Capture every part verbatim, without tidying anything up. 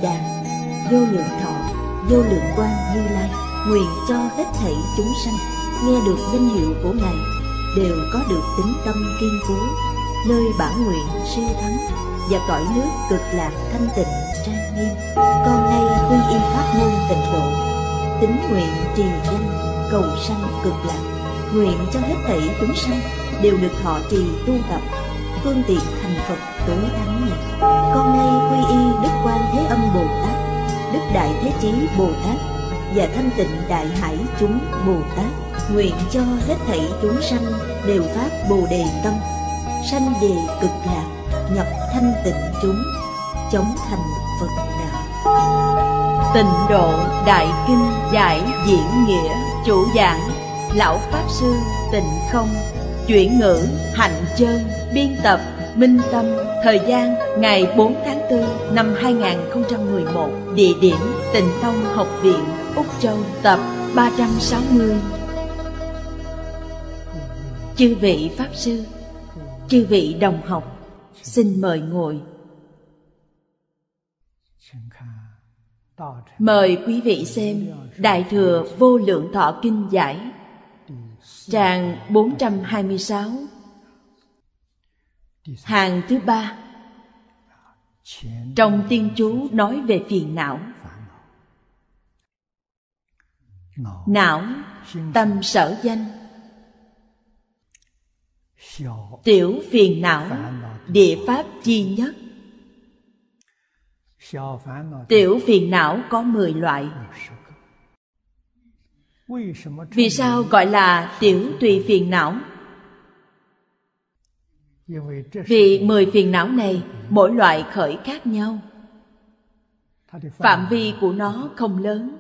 Đà, vô lượng thọ, vô lượng quang Như Lai nguyện cho hết thảy chúng sanh nghe được danh hiệu của Ngài đều có được tín tâm kiên cố, nơi bản nguyện siêu thắng và cõi nước cực lạc thanh tịnh trang nghiêm. Con nay quy y pháp môn tịnh độ, tín nguyện trì danh cầu sanh cực lạc, nguyện cho hết thảy chúng sanh đều được thọ trì tu tập, phương tiện thành Phật tối thắng này. Con nay quy y Đức Quan Thế Âm Bồ Tát, Đức Đại Thế Chí Bồ Tát và Thanh Tịnh Đại Hải chúng Bồ Tát, nguyện cho hết thảy chúng sanh đều phát Bồ Đề tâm, sanh về cực lạc, nhập thanh tịnh chúng, chống thành Phật đạo. Tịnh Độ Đại Kinh giải diễn nghĩa, chủ giảng Lão Pháp Sư Tịnh Không, chuyển ngữ Hạnh Chơn, biên tập Minh Tâm. Thời gian ngày bốn tháng tư năm hai nghìn không trăm mười một. Địa điểm Tịnh Tông Học viện, Úc Châu. Tập ba trăm sáu mươi. Chư vị Pháp Sư, chư vị đồng học, xin mời ngồi. Mời quý vị xem Đại Thừa Vô Lượng Thọ Kinh giải, trang bốn trăm hai mươi sáu, hàng thứ ba. Trong tiên chú nói về phiền não. Não, tâm sở danh. Tiểu phiền não, địa pháp chi nhất. Tiểu phiền não có mười loại. Vì sao gọi là tiểu tùy phiền não? Vì mười phiền não này mỗi loại khởi khác nhau, phạm vi của nó không lớn,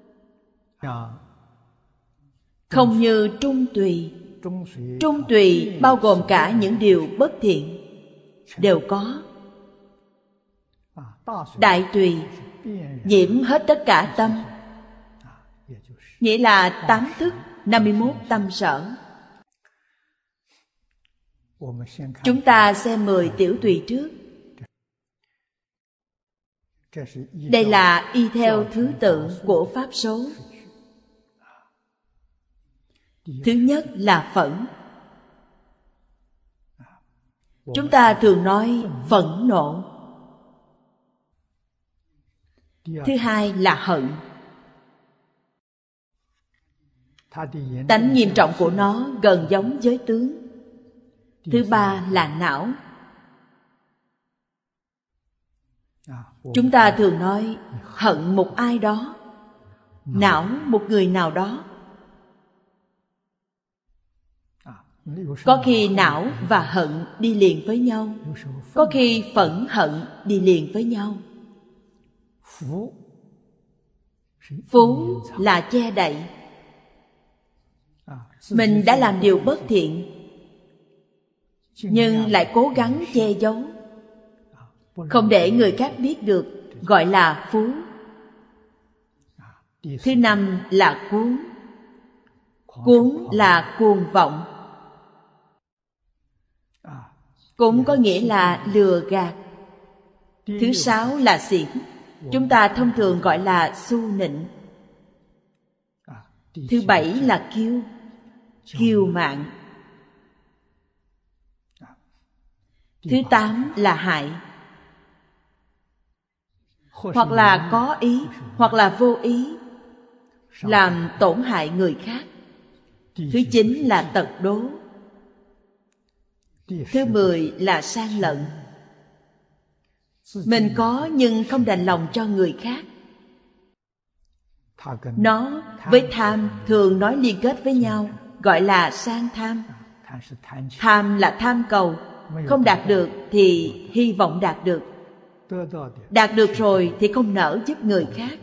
không như trung tùy. Trung tùy bao gồm cả những điều bất thiện đều có. Đại tùy nhiễm hết tất cả tâm, nghĩa là tám thức, năm mươi mốt tâm sở. Chúng ta xem mười tiểu tùy trước. Đây là y theo thứ tự của pháp số. Thứ nhất là phẫn. Chúng ta thường nói phẫn nộ. Thứ hai là hận. Tánh nghiêm trọng của nó gần giống với tướng. Thứ ba là não. Chúng ta thường nói hận một ai đó, não một người nào đó. Có khi não và hận đi liền với nhau, có khi phẫn hận đi liền với nhau. Phú là che đậy. Mình đã làm điều bất thiện nhưng lại cố gắng che giấu, không để người khác biết được, gọi là phú. Thứ năm là cuốn. Cuốn là cuồng vọng, cũng có nghĩa là lừa gạt. Thứ sáu là xỉn. Chúng ta thông thường gọi là xu nịnh. Thứ bảy là kiêu, kiêu mạn. Thứ tám là hại, hoặc là có ý hoặc là vô ý, làm tổn hại người khác. Thứ chín là tật đố. Thứ mười là sang lận. Mình có nhưng không đành lòng cho người khác. Nó với tham thường nói liên kết với nhau, gọi là sang tham. Tham là tham cầu, không đạt được thì hy vọng đạt được, đạt được rồi thì không nỡ giúp người khác.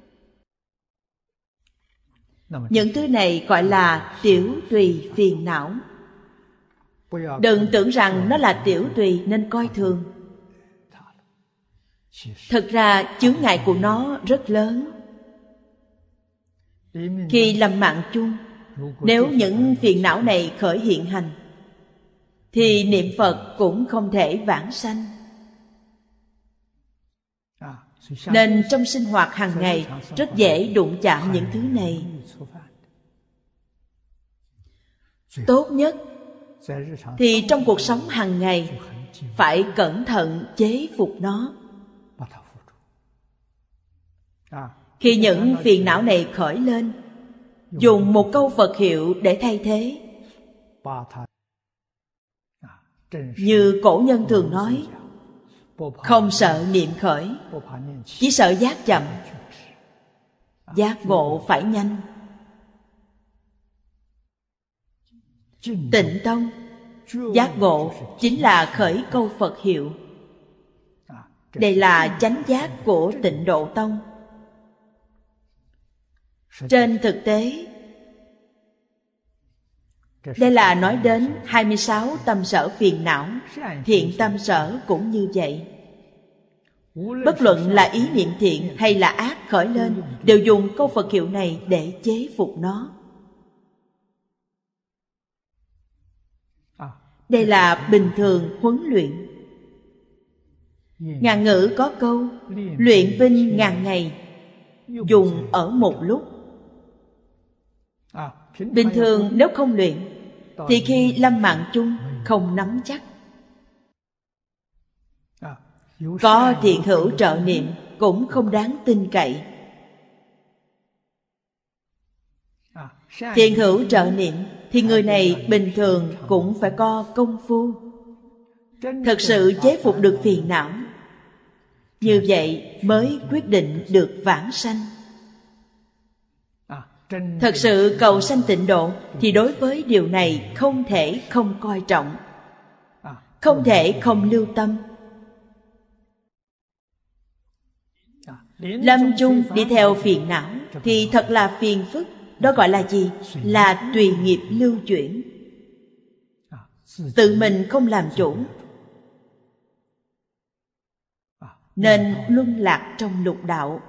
Những thứ này gọi là tiểu tùy phiền não. Đừng tưởng rằng nó là tiểu tùy nên coi thường. Thực ra chướng ngại của nó rất lớn. Khi lâm mạng chung, nếu những phiền não này khởi hiện hành, thì niệm Phật cũng không thể vãng sanh. Nên trong sinh hoạt hàng ngày rất dễ đụng chạm những thứ này. Tốt nhất thì trong cuộc sống hàng ngày phải cẩn thận chế phục nó. Khi những phiền não này khởi lên, dùng một câu Phật hiệu để thay thế. Như cổ nhân thường nói, không sợ niệm khởi, chỉ sợ giác chậm. Giác ngộ phải nhanh. Tịnh tông, giác ngộ chính là khởi câu Phật hiệu. Đây là chánh giác của Tịnh Độ tông. Trên thực tế, đây là nói đến hai mươi sáu tâm sở phiền não. Thiện tâm sở cũng như vậy. Bất luận là ý niệm thiện hay là ác khởi lên, đều dùng câu Phật hiệu này để chế phục nó. Đây là bình thường huấn luyện. Ngạn ngữ có câu, luyện binh ngàn ngày, dùng ở một lúc. Bình thường nếu không luyện, thì khi lâm mạng chung không nắm chắc. Có thiện hữu trợ niệm cũng không đáng tin cậy. Thiện hữu trợ niệm thì người này bình thường cũng phải có công phu, thực sự chế phục được phiền não. Như vậy mới quyết định được vãng sanh. Thật sự cầu sanh tịnh độ thì đối với điều này không thể không coi trọng, không thể không lưu tâm. Lâm chung đi theo phiền não thì thật là phiền phức. Đó gọi là gì? Là tùy nghiệp lưu chuyển. Tự mình không làm chủ, nên luân lạc trong lục đạo.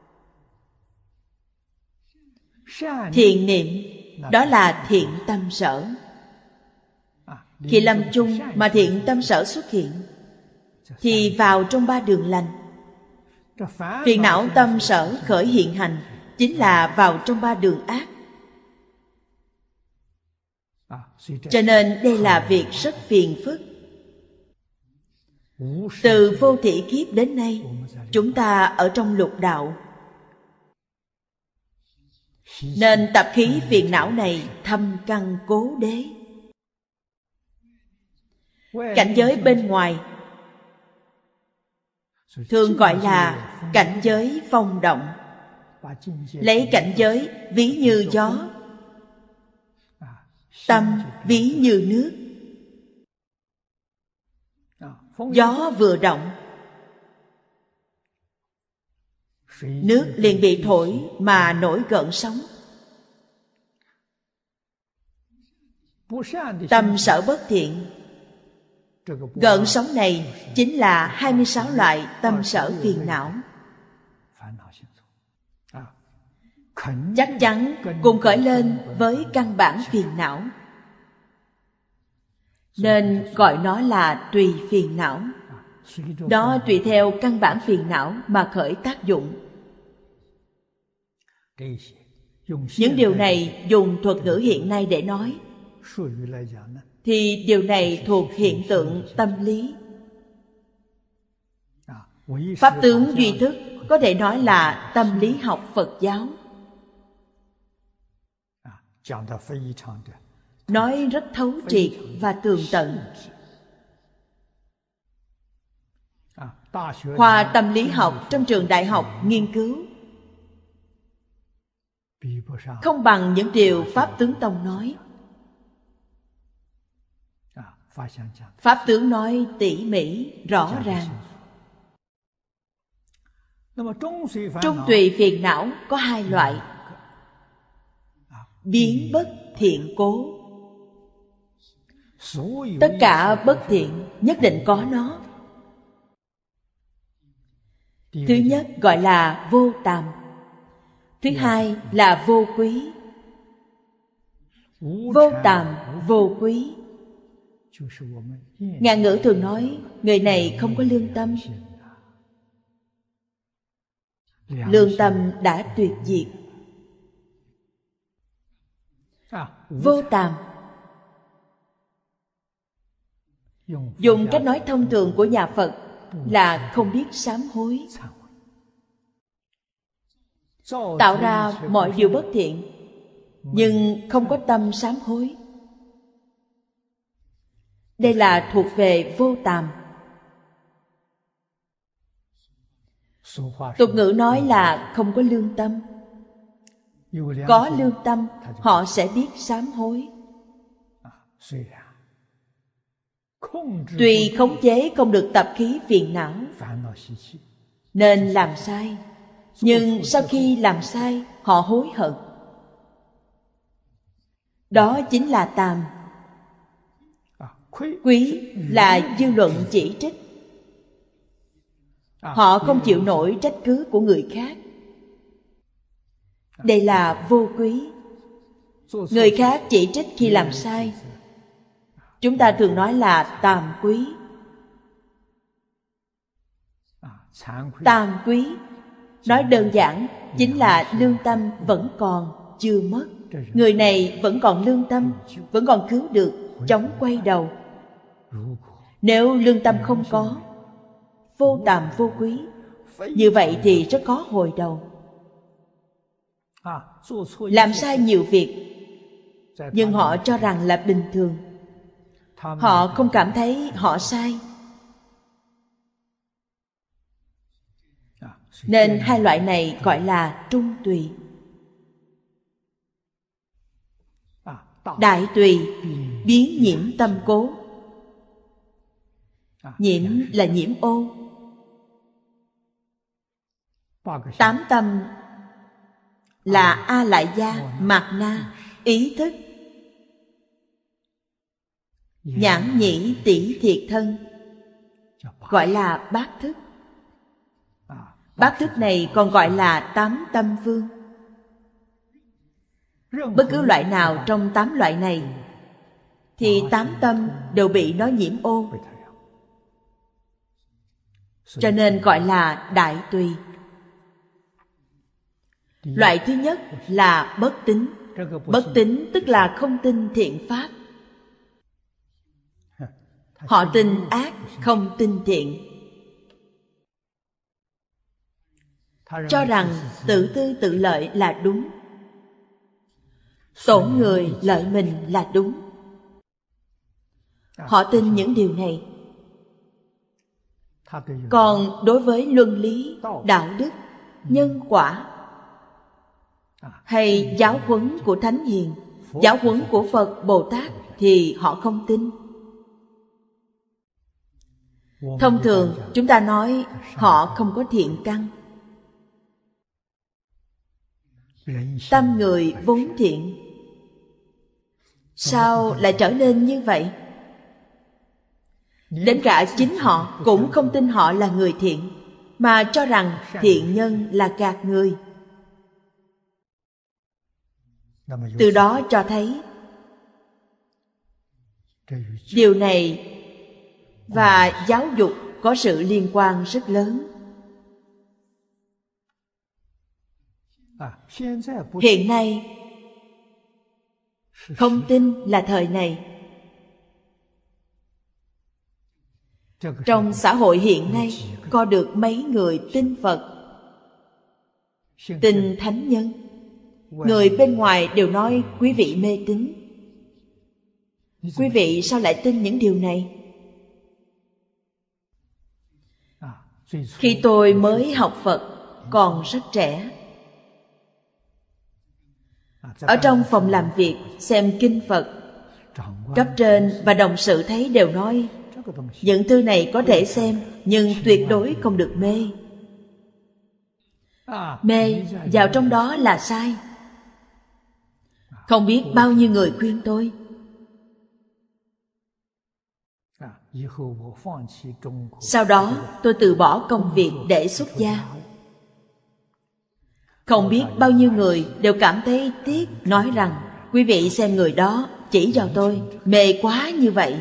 Thiện niệm, đó là thiện tâm sở. Khi lâm chung mà thiện tâm sở xuất hiện, thì vào trong ba đường lành. Phiền não tâm sở khởi hiện hành, chính là vào trong ba đường ác. Cho nên đây là việc rất phiền phức. Từ vô thỉ kiếp đến nay, chúng ta ở trong lục đạo, nên tập khí phiền não này thâm căn cố đế. Cảnh giới bên ngoài thường gọi là cảnh giới phong động. Lấy cảnh giới ví như gió, tâm ví như nước. Gió vừa động, nước liền bị thổi mà nổi gợn sóng. Tâm sở bất thiện, gợn sóng này chính là hai mươi sáu loại tâm sở phiền não. Chắc chắn cùng khởi lên với căn bản phiền não, nên gọi nó là tùy phiền não. Đó tùy theo căn bản phiền não mà khởi tác dụng. Những điều này dùng thuật ngữ hiện nay để nói, thì điều này thuộc hiện tượng tâm lý. Pháp tướng duy thức có thể nói là tâm lý học Phật giáo. Nói rất thấu triệt và tường tận. Khoa tâm lý học trong trường đại học nghiên cứu không bằng những điều Pháp tướng tông nói. Pháp tướng nói tỉ mỉ, rõ ràng. Trung tùy phiền não có hai loại: biến bất thiện cố. Tất cả bất thiện nhất định có nó. Thứ nhất gọi là vô tàm. Thứ hai là vô quý. Vô tàm, vô quý. Ngạn ngữ thường nói người này không có lương tâm. lương tâm đã tuyệt diệt. Vô tàm, dùng cách nói thông thường của nhà Phật là không biết sám hối, tạo ra mọi điều bất thiện nhưng không có tâm sám hối. Đây là thuộc về vô tàm. Tục ngữ nói là không có lương tâm. Có lương tâm, họ sẽ biết sám hối. Tuy khống chế không được tập khí phiền não nên làm sai, nhưng sau khi làm sai họ hối hận. Đó chính là tàm. Quý là dư luận chỉ trích. Họ không chịu nổi trách cứ của người khác. Đây là vô quý. Người khác chỉ trích khi làm sai, chúng ta thường nói là tàm quý. Tàm quý, nói đơn giản, chính là lương tâm vẫn còn, chưa mất. Người này vẫn còn lương tâm, vẫn còn cứu được, chống quay đầu. Nếu lương tâm không có, vô tàm vô quý, như vậy thì rất khó hồi đầu. Làm sai nhiều việc, nhưng họ cho rằng là bình thường. Họ không cảm thấy họ sai. Nên hai loại này gọi là trung tùy. Đại tùy, biến nhiễm tâm cố. Nhiễm là nhiễm ô. Tám tâm là A Lại Gia, Mạt Na, ý thức, nhãn nhĩ tỷ thiệt thân, gọi là bát thức. Bát thức này còn gọi là tám tâm vương. Bất cứ loại nào trong tám loại này thì tám tâm đều bị nó nhiễm ô, cho nên gọi là đại tùy. Loại thứ nhất là bất tín. Bất tín tức là không tin thiện pháp. Họ tin ác, không tin thiện. Cho rằng tự tư tự lợi là đúng, tổn người lợi mình là đúng. Họ tin những điều này. Còn đối với luân lý, đạo đức, nhân quả hay giáo huấn của Thánh Hiền, giáo huấn của Phật, Bồ Tát thì họ không tin. Thông thường chúng ta nói họ không có thiện căn. Tâm người vốn thiện, sao lại trở nên như vậy? Đến cả chính họ cũng không tin họ là người thiện, mà cho rằng thiện nhân là gạt người. Từ đó cho thấy điều này và giáo dục có sự liên quan rất lớn. Hiện nay không tin là thời này. Trong xã hội hiện nay có được mấy người tin Phật, tin thánh nhân. Người bên ngoài đều nói quý vị mê tín. Quý vị sao lại tin những điều này? Khi tôi mới học Phật còn rất trẻ, ở trong phòng làm việc xem kinh Phật, cấp trên và đồng sự thấy đều nói những thư này có thể xem, nhưng tuyệt đối không được mê. Mê vào trong đó là sai. Không biết bao nhiêu người khuyên tôi. Sau đó tôi từ bỏ công việc để xuất gia. Không biết bao nhiêu người đều cảm thấy tiếc, nói rằng quý vị xem người đó chỉ vào tôi, mê quá như vậy.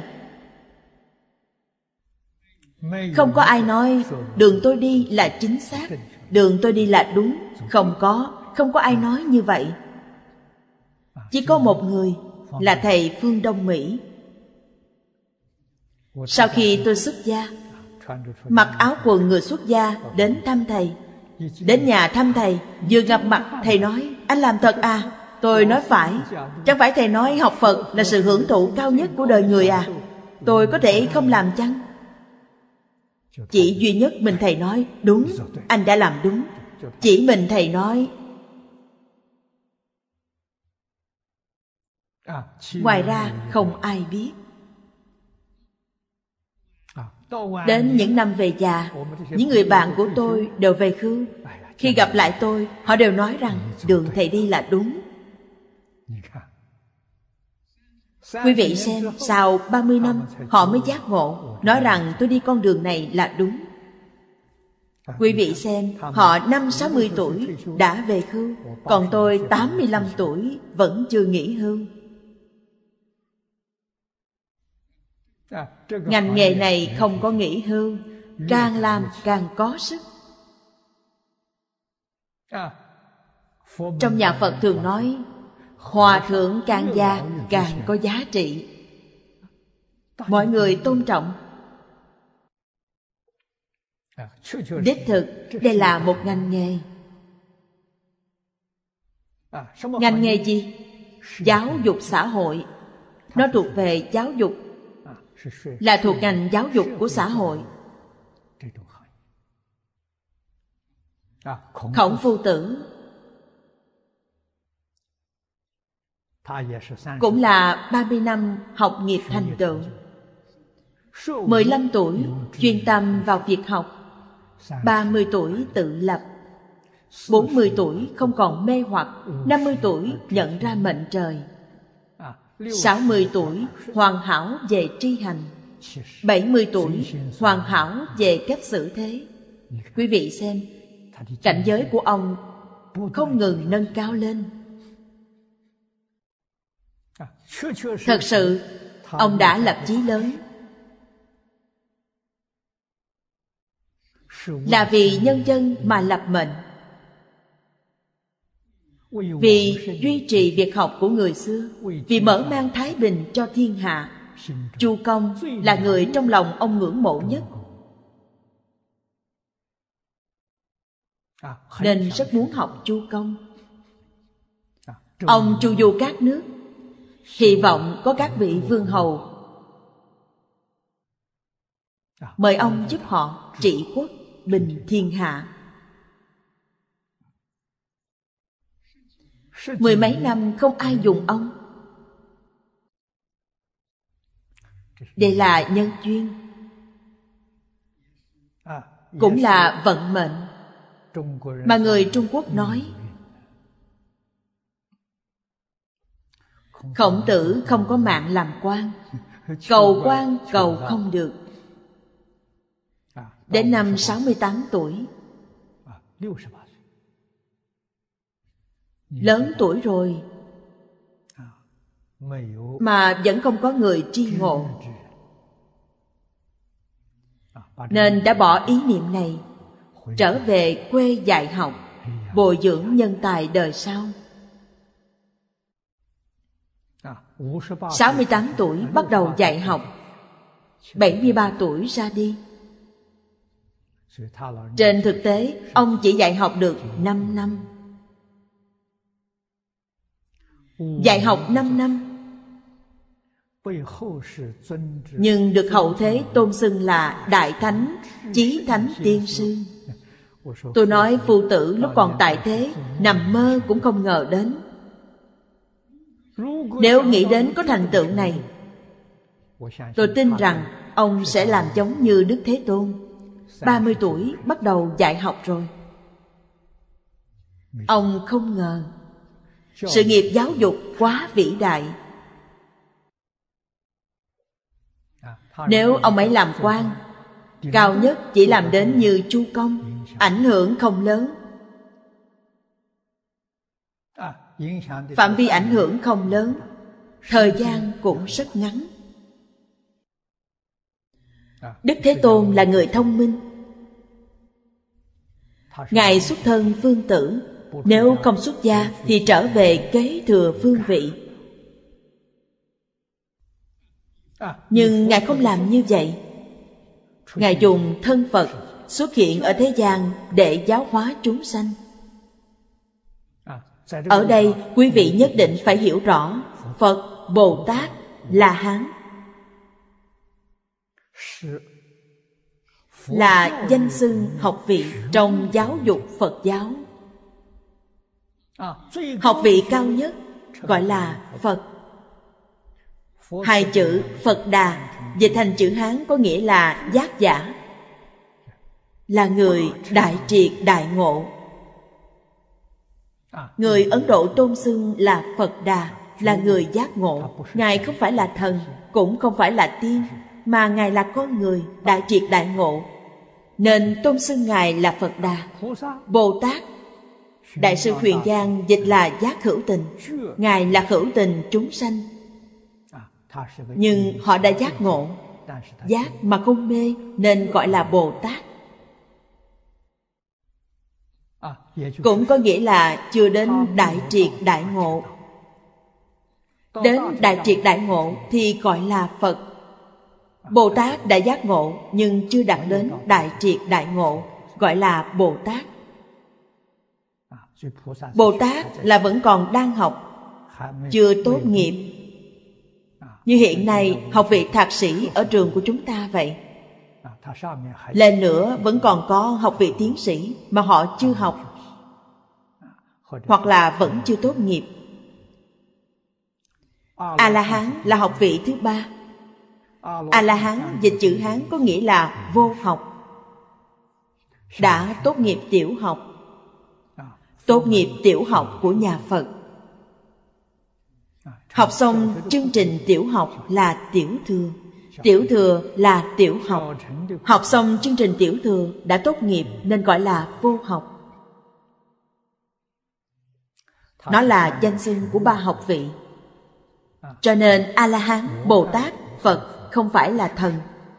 Không có ai nói đường tôi đi là chính xác. đường tôi đi là đúng. Không có, không có ai nói như vậy. Chỉ có một người là thầy Phương Đông Mỹ. Sau khi tôi xuất gia, mặc áo quần người xuất gia đến thăm thầy. Đến nhà thăm thầy, vừa gặp mặt thầy nói: anh làm thật à? Tôi nói phải. Chẳng phải thầy nói học Phật là sự hưởng thụ cao nhất của đời người à? Tôi có thể không làm chăng? Chỉ duy nhất mình thầy nói: đúng, anh đã làm đúng. Chỉ mình thầy nói. Ngoài ra không ai biết. Đến những năm về già, những người bạn của tôi đều về hưu. Khi gặp lại tôi, họ đều nói rằng đường thầy đi là đúng. Quý vị xem, sau ba mươi năm họ mới giác ngộ, nói rằng tôi đi con đường này là đúng. Quý vị xem, họ năm sáu mươi tuổi đã về hưu, còn tôi tám mươi lăm tuổi vẫn chưa nghỉ hưu. Ngành nghề này không có nghỉ hưu, càng làm càng có sức. Trong nhà Phật thường nói, hòa thượng càng già càng có giá trị. Mọi người tôn trọng. Đích thực, đây là một ngành nghề. Ngành nghề gì? Giáo dục xã hội. Nó thuộc về giáo dục, là thuộc ngành giáo dục của xã hội. Khổng Phu Tử cũng là ba mươi năm học nghiệp thành tựu. mười lăm tuổi chuyên tâm vào việc học, ba mươi tuổi tự lập, bốn mươi tuổi không còn mê hoặc, năm mươi tuổi nhận ra mệnh trời, sáu mươi tuổi hoàn hảo về tri hành, bảy mươi tuổi hoàn hảo về cách xử thế. Quý vị xem, cảnh giới của ông không ngừng nâng cao lên. Thật sự, ông đã lập chí lớn, là vì nhân dân mà lập mệnh, vì duy trì việc học của người xưa, vì mở mang thái bình cho thiên hạ. Chu Công là người trong lòng ông ngưỡng mộ nhất, nên rất muốn học Chu Công. Ông chu du các nước, hy vọng có các vị vương hầu mời ông giúp họ trị quốc bình thiên hạ. Mười mấy năm không ai dùng ông. Đây là nhân duyên, cũng là vận mệnh mà người Trung Quốc nói. Khổng Tử không có mạng làm quan, cầu quan cầu không được. Đến năm sáu mươi tám tuổi, lớn tuổi rồi mà vẫn không có người tri ngộ, nên đã bỏ ý niệm này, trở về quê dạy học, bồi dưỡng nhân tài đời sau. Sáu mươi tám tuổi bắt đầu dạy học, bảy mươi ba tuổi ra đi. Trên thực tế, ông chỉ dạy học được năm năm. Dạy học năm năm, nhưng được hậu thế tôn xưng là Đại Thánh, Chí Thánh Tiên Sư. Tôi nói Phu Tử lúc còn tại thế, nằm mơ cũng không ngờ đến. Nếu nghĩ đến có thành tựu này, tôi tin rằng ông sẽ làm giống như Đức Thế Tôn. Ba mươi tuổi bắt đầu dạy học rồi. Ông không ngờ sự nghiệp giáo dục quá vĩ đại. Nếu ông ấy làm quan, cao nhất chỉ làm đến như Chu Công, ảnh hưởng không lớn. Phạm vi ảnh hưởng không lớn, thời gian cũng rất ngắn. Đức Thế Tôn là người thông minh. Ngài xuất thân phương tử, nếu không xuất gia thì trở về kế thừa phương vị. Nhưng Ngài không làm như vậy. Ngài dùng thân Phật xuất hiện ở thế gian để giáo hóa chúng sanh. Ở đây quý vị nhất định phải hiểu rõ, Phật, Bồ Tát, La Hán là danh xưng học vị trong giáo dục Phật giáo. Học vị cao nhất gọi là Phật. Hai chữ Phật Đà dịch thành chữ Hán có nghĩa là giác giả, là người đại triệt đại ngộ. Người Ấn Độ tôn xưng là Phật Đà, là người giác ngộ. Ngài không phải là thần, cũng không phải là tiên, mà Ngài là con người đại triệt đại ngộ, nên tôn xưng Ngài là Phật Đà. Bồ Tát, Đại sư Huyền Giang dịch là giác hữu tình. Ngài là hữu tình chúng sanh, nhưng họ đã giác ngộ, giác mà không mê nên gọi là Bồ Tát. Cũng có nghĩa là chưa đến đại triệt đại ngộ. Đến đại triệt đại ngộ thì gọi là Phật. Bồ Tát đã giác ngộ nhưng chưa đạt đến đại triệt đại ngộ, gọi là Bồ Tát. Bồ Tát là vẫn còn đang học, chưa tốt nghiệp. Như hiện nay học vị thạc sĩ ở trường của chúng ta vậy. Lên nữa vẫn còn có học vị tiến sĩ mà họ chưa học, hoặc là vẫn chưa tốt nghiệp. A-la-hán là học vị thứ ba. A-la-hán dịch chữ Hán có nghĩa là vô học, đã tốt nghiệp tiểu học. Tốt nghiệp tiểu học của nhà Phật. Học xong chương trình tiểu học là tiểu thừa. Tiểu thừa là tiểu học. Học xong chương trình tiểu thừa đã tốt nghiệp nên gọi là vô học. Nó là danh xưng của ba học vị. Cho nên A-la-hán, Bồ Tát, Phật không phải là thần,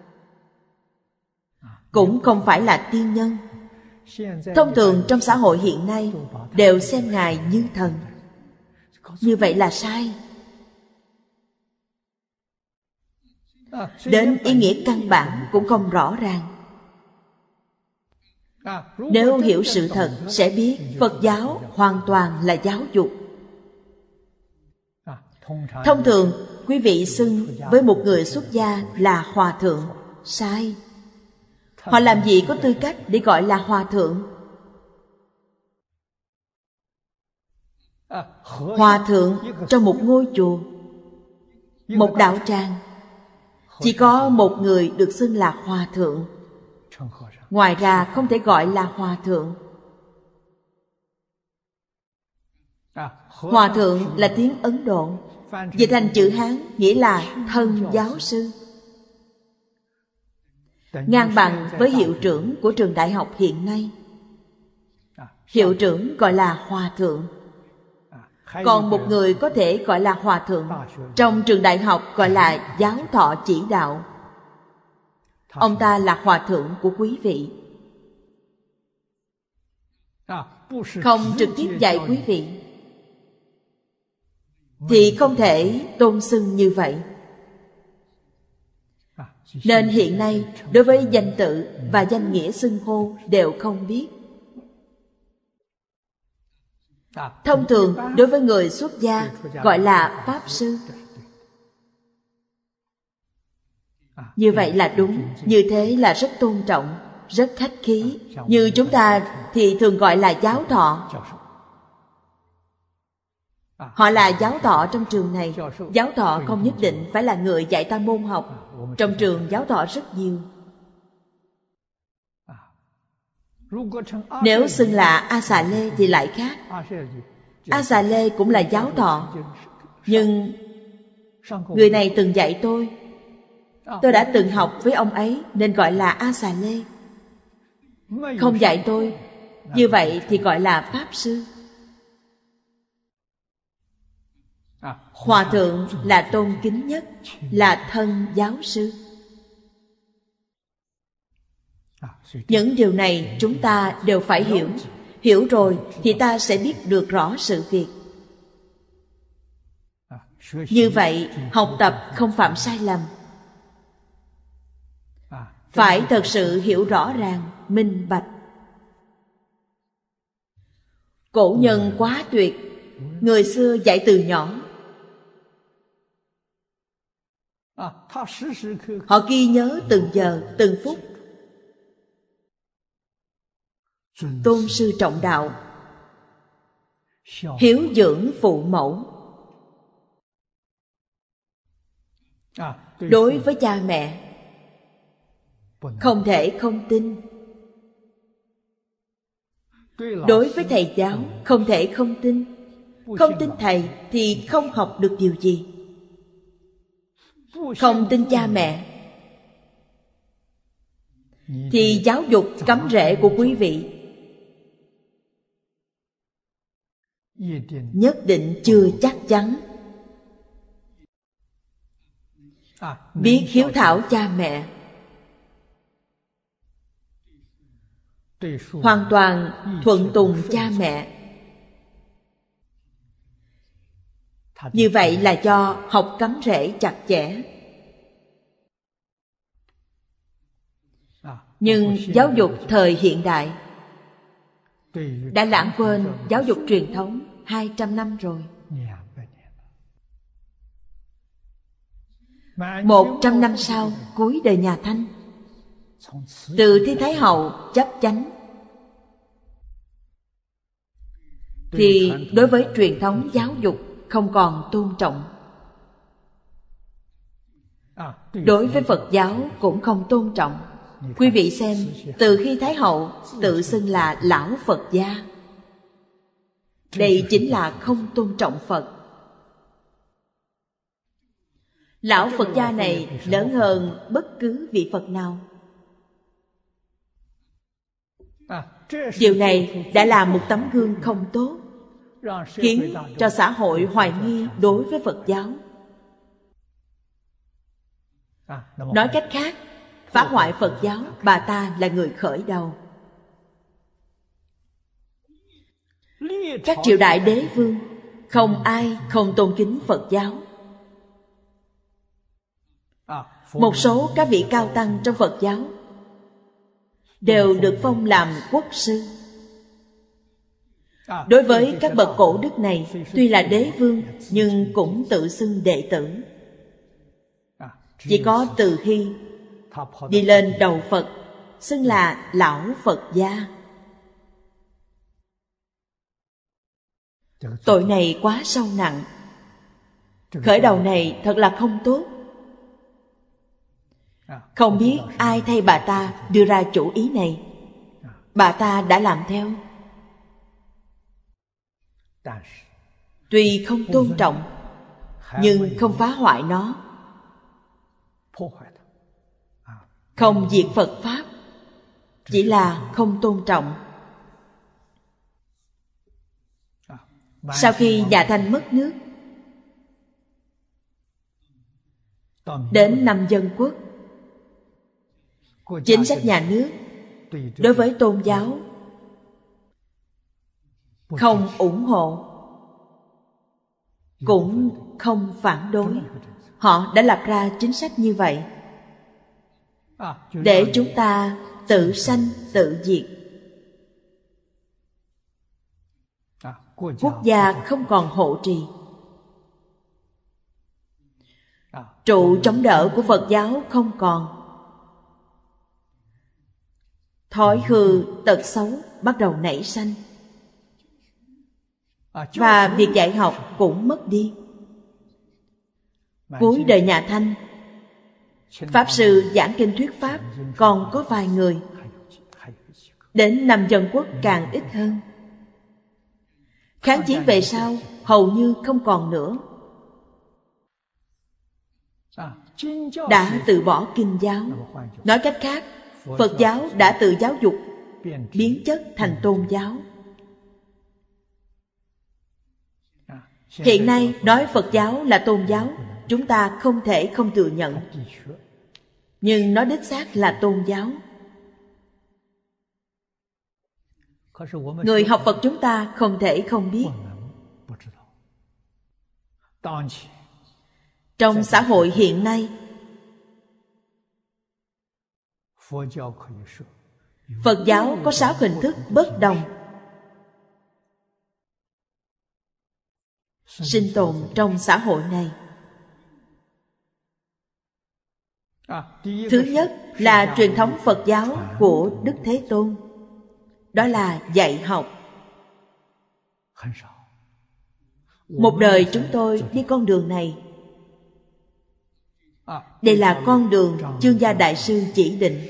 cũng không phải là tiên nhân. Thông thường trong xã hội hiện nay đều xem Ngài như thần. Như vậy là sai. Đến ý nghĩa căn bản cũng không rõ ràng. Nếu hiểu sự thật sẽ biết Phật giáo hoàn toàn là giáo dục. Thông thường quý vị xưng với một người xuất gia là hòa thượng, sai. Họ làm gì có tư cách để gọi là hòa thượng? Hòa thượng trong một ngôi chùa, một đạo tràng, chỉ có một người được xưng là hòa thượng. Ngoài ra không thể gọi là hòa thượng. Hòa thượng là tiếng Ấn Độ, dịch thành chữ Hán nghĩa là thân giáo sư, ngang bằng với hiệu trưởng của trường đại học hiện nay. Hiệu trưởng gọi là hòa thượng. Còn một người có thể gọi là hòa thượng trong trường đại học gọi là giáo thọ chỉ đạo. Ông ta là hòa thượng của quý vị, không trực tiếp dạy quý vị thì không thể tôn xưng như vậy. Nên hiện nay đối với danh tự và danh nghĩa xưng hô đều không biết. Thông thường đối với người xuất gia gọi là Pháp Sư. Như vậy là đúng, như thế là rất tôn trọng, rất khách khí. Như chúng ta thì thường gọi là giáo thọ. Họ là giáo thọ trong trường này. Giáo thọ không nhất định phải là người dạy ta môn học. Trong trường giáo thọ rất nhiều. Nếu xưng là A Xà Lê thì lại khác. A Xà Lê cũng là giáo thọ, nhưng người này từng dạy tôi, tôi đã từng học với ông ấy nên gọi là A Xà Lê. Không dạy tôi, như vậy thì gọi là Pháp Sư. Hòa thượng là tôn kính nhất, là thân giáo sư. Những điều này chúng ta đều phải hiểu. Hiểu rồi thì ta sẽ biết được rõ sự việc. Như vậy, học tập không phạm sai lầm. Phải thật sự hiểu rõ ràng, minh bạch. Cổ nhân quá tuyệt. Người xưa dạy từ nhỏ. Họ ghi nhớ từng giờ, từng phút. Tôn sư trọng đạo, hiếu dưỡng phụ mẫu. Đối với cha mẹ, không thể không tin. Đối với thầy giáo, không thể không tin. Không tin thầy thì không học được điều gì. Không tin cha mẹ thì giáo dục cắm rễ của quý vị nhất định chưa chắc chắn. Biết hiếu thảo cha mẹ, hoàn toàn thuận tùng cha mẹ. Như vậy là do học cắm rễ chặt chẽ. Nhưng giáo dục thời hiện đại đã lãng quên giáo dục truyền thống hai trăm năm rồi. Một trăm năm sau, cuối đời nhà Thanh, từ Thi Thái Hậu chấp chánh, thì đối với truyền thống giáo dục không còn tôn trọng. Đối với Phật giáo cũng không tôn trọng. Quý vị xem, từ khi Thái Hậu tự xưng là Lão Phật gia, đây chính là không tôn trọng Phật. Lão Phật gia này lớn hơn bất cứ vị Phật nào. Điều này đã là một tấm gương không tốt, khiến cho xã hội hoài nghi đối với Phật giáo. Nói cách khác, phá hoại Phật giáo, bà ta là người khởi đầu. Các triều đại đế vương, không ai không tôn kính Phật giáo. Một số các vị cao tăng trong Phật giáo đều được phong làm quốc sư. Đối với các bậc cổ đức này, tuy là đế vương nhưng cũng tự xưng đệ tử. Chỉ có Từ Hy đi lên đầu Phật, xưng là Lão Phật gia. Tội này quá sâu nặng. Khởi đầu này thật là không tốt. Không biết ai thay bà ta đưa ra chủ ý này. Bà ta đã làm theo. Tuy không tôn trọng, nhưng không phá hoại nó, không diệt Phật Pháp, chỉ là không tôn trọng. Sau khi nhà Thanh mất nước, đến năm Dân Quốc, chính sách nhà nước đối với tôn giáo không ủng hộ, cũng không phản đối. Họ đã lập ra chính sách như vậy để chúng ta tự sanh tự diệt. Quốc gia không còn hộ trì. Trụ chống đỡ của Phật giáo không còn. Thói hư tật xấu bắt đầu nảy sanh, và việc dạy học cũng mất đi. Cuối đời nhà Thanh, Pháp sư giảng kinh thuyết Pháp còn có vài người. Đến năm Dân Quốc càng ít hơn. Kháng chiến về sau hầu như không còn nữa. Đã từ bỏ kinh giáo. Nói cách khác, Phật giáo đã tự giáo dục, biến chất thành tôn giáo. Hiện nay nói Phật giáo là tôn giáo, chúng ta không thể không thừa nhận. Nhưng nó đích xác là tôn giáo. Người học Phật chúng ta không thể không biết. Trong xã hội hiện nay, Phật giáo có sáu hình thức bất đồng sinh tồn trong xã hội này. Thứ nhất là truyền thống Phật giáo của Đức Thế Tôn, đó là dạy học. Một đời chúng tôi đi con đường này. Đây là con đường Chương Gia Đại Sư chỉ định.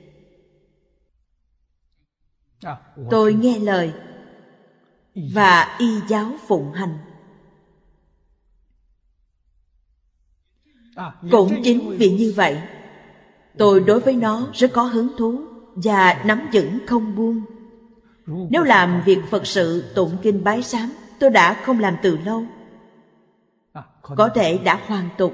Tôi nghe lời và y giáo phụng hành. Cũng chính vì như vậy, tôi đối với nó rất có hứng thú và nắm vững không buông. Nếu làm việc Phật sự tụng kinh bái sám, tôi đã không làm từ lâu, có thể đã hoàn tục.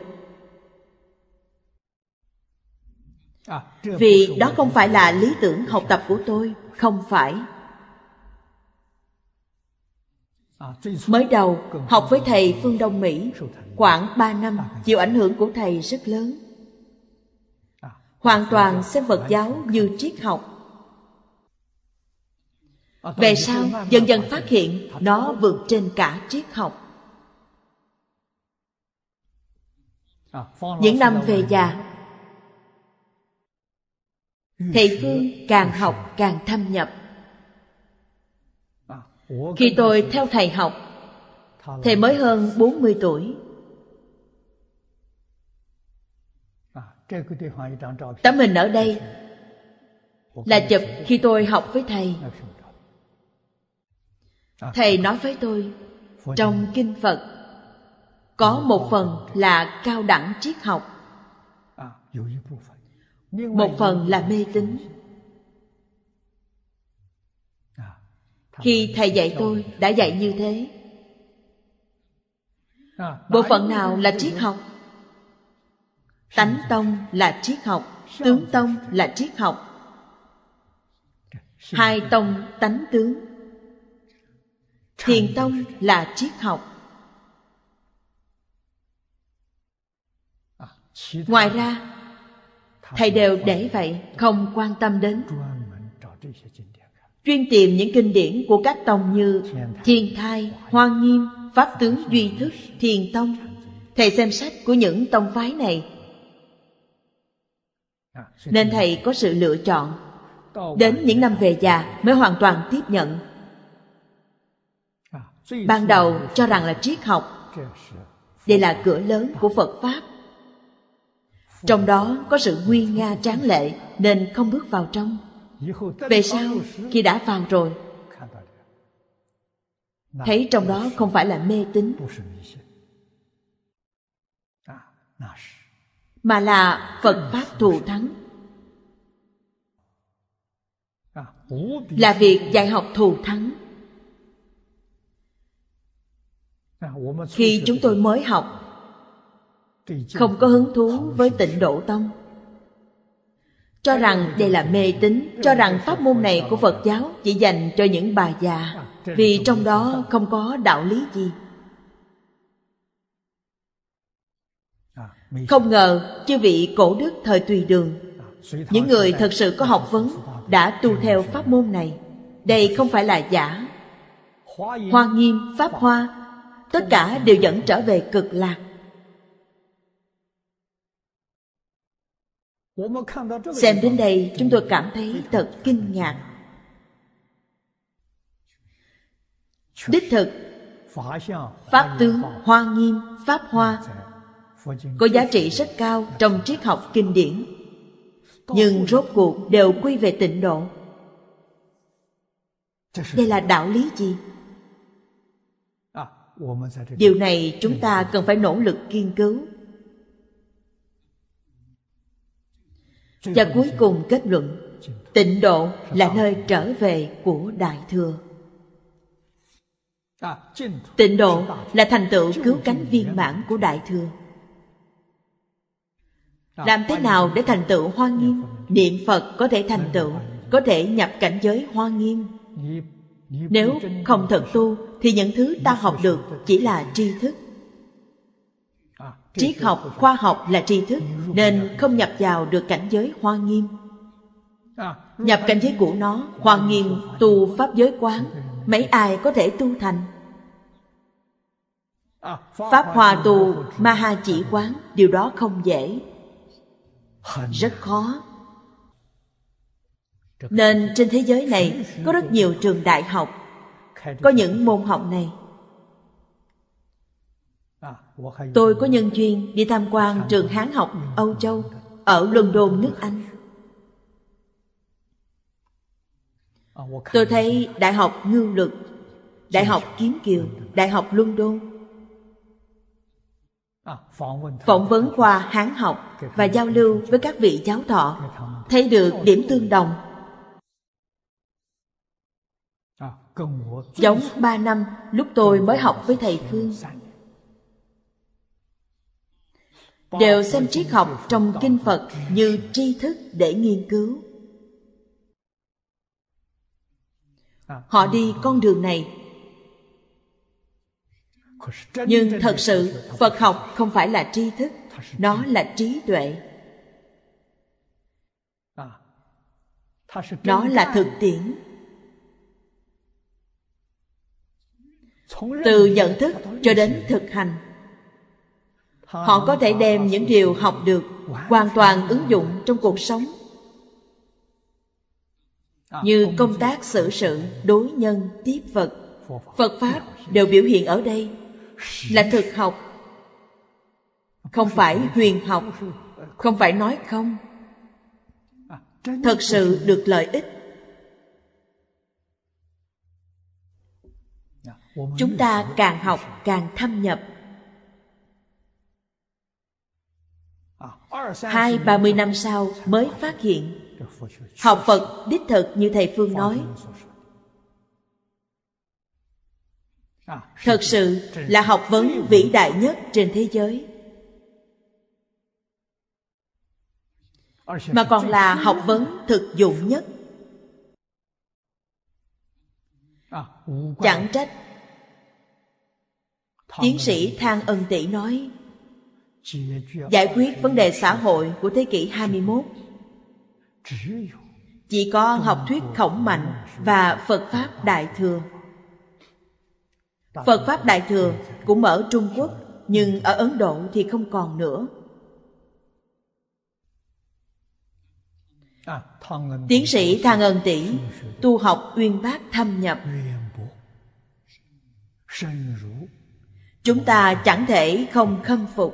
Vì đó không phải là lý tưởng học tập của tôi, không phải. Mới đầu học với thầy phương Đông Mỹ khoảng ba năm, chịu ảnh hưởng của thầy rất lớn. Hoàn toàn xem Phật giáo như triết học. Về sau dần dần phát hiện nó vượt trên cả triết học. Những năm về già, thầy Phương càng học càng thâm nhập. Khi tôi theo thầy học, thầy mới hơn bốn mươi tuổi. Tấm hình ở đây là chụp khi tôi học với thầy. Thầy nói với tôi, trong kinh Phật có một phần là cao đẳng triết học, một phần là mê tín. Khi thầy dạy tôi đã dạy như thế. Bộ phận nào là triết học? Tánh tông là triết học, tướng tông là triết học. Hai tông tánh tướng. Thiền tông là triết học. Ngoài ra, thầy đều để vậy, không quan tâm đến. Chuyên tìm những kinh điển của các tông như Thiên Thai, Hoa Nghiêm, Pháp Tướng Duy Thức, Thiền Tông. Thầy xem sách của những tông phái này, nên thầy có sự lựa chọn. Đến những năm về già mới hoàn toàn tiếp nhận. Ban đầu cho rằng là triết học. Đây là cửa lớn của Phật Pháp. Trong đó có sự nguy nga tráng lệ, nên không bước vào trong. Về sau, khi đã vào rồi, thấy trong đó không phải là mê tín, mà là Phật Pháp thù thắng. Là việc dạy học thù thắng. Khi chúng tôi mới học, không có hứng thú với Tịnh Độ Tông, cho rằng đây là mê tín, cho rằng pháp môn này của Phật giáo chỉ dành cho những bà già, vì trong đó không có đạo lý gì. Không ngờ chư vị cổ đức thời Tùy Đường, những người thật sự có học vấn, đã tu theo pháp môn này. Đây không phải là giả. Hoa Nghiêm, Pháp Hoa, tất cả đều dẫn trở về cực lạc. Xem đến đây chúng tôi cảm thấy thật kinh ngạc. Đích thực, Pháp tướng, Hoa Nghiêm, Pháp Hoa có giá trị rất cao trong triết học kinh điển, nhưng rốt cuộc đều quy về tịnh độ. Đây là đạo lý gì? Điều này chúng ta cần phải nỗ lực nghiên cứu. Và cuối cùng kết luận, tịnh độ là nơi trở về của Đại Thừa. Tịnh độ là thành tựu cứu cánh viên mãn của Đại Thừa. Làm thế nào để thành tựu Hoa Nghiêm? Niệm Phật có thể thành tựu, có thể nhập cảnh giới Hoa Nghiêm. Nếu không thật tu thì những thứ ta học được chỉ là tri thức. Triết học, khoa học là tri thức, nên không nhập vào được cảnh giới Hoa Nghiêm. Nhập cảnh giới của nó, Hoa Nghiêm tu pháp giới quán, mấy ai có thể tu thành? Pháp Hoa tu Ma Ha Chỉ quán, điều đó không dễ, rất khó. Nên trên thế giới này có rất nhiều trường đại học có những môn học này. Tôi có nhân duyên đi tham quan trường Hán học Âu Châu ở London, nước Anh. Tôi thấy Đại học Ngưu Lực, Đại học Kiếm Kiều, Đại học London phỏng vấn khoa Hán học và giao lưu với các vị giáo thọ, thấy được điểm tương đồng. Giống ba năm lúc tôi mới học với thầy Phương, đều xem triết học trong kinh Phật như tri thức để nghiên cứu. Họ đi con đường này. Nhưng thật sự Phật học không phải là tri thức, nó là trí tuệ. Nó là thực tiễn. Từ nhận thức cho đến thực hành, họ có thể đem những điều học được hoàn toàn ứng dụng trong cuộc sống. Như công tác xử sự, đối nhân, tiếp vật, Phật Pháp đều biểu hiện ở đây, là thực học, không phải huyền học, không phải nói không. Thật sự được lợi ích. Chúng ta càng học càng thâm nhập. Hai ba mươi năm sau mới phát hiện học Phật đích thực như thầy Phương nói, thật sự là học vấn vĩ đại nhất trên thế giới, mà còn là học vấn thực dụng nhất. Chẳng trách tiến sĩ Thang Ân Tỷ nói, giải quyết vấn đề xã hội của thế kỷ hai mươi mốt chỉ có học thuyết Khổng Mạnh và Phật Pháp Đại Thừa. Phật Pháp Đại Thừa cũng ở Trung Quốc, nhưng ở Ấn Độ thì không còn nữa. Tiến sĩ Thang Ân Tỷ tu học uyên bác thâm nhập, chúng ta chẳng thể không khâm phục.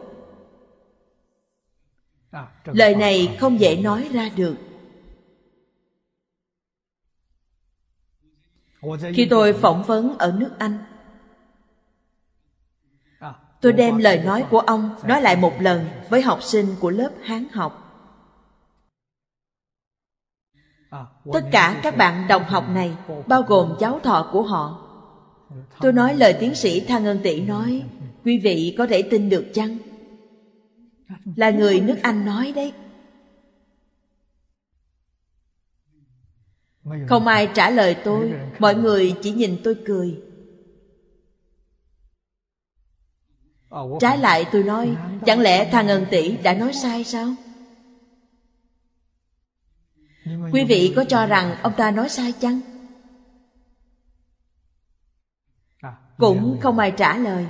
Lời này không dễ nói ra được. Khi tôi phỏng vấn ở nước Anh, tôi đem lời nói của ông nói lại một lần với học sinh của lớp Hán học. Tất cả các bạn đồng học này, bao gồm giáo thọ của họ. Tôi nói lời tiến sĩ Thang Ân Tỷ nói, quý vị có thể tin được chăng? Là người nước Anh nói đấy. Không ai trả lời tôi, mọi người chỉ nhìn tôi cười. Trái lại tôi nói, chẳng lẽ Thang Ân Tỷ đã nói sai sao? Quý vị có cho rằng ông ta nói sai chăng? Cũng không ai trả lời.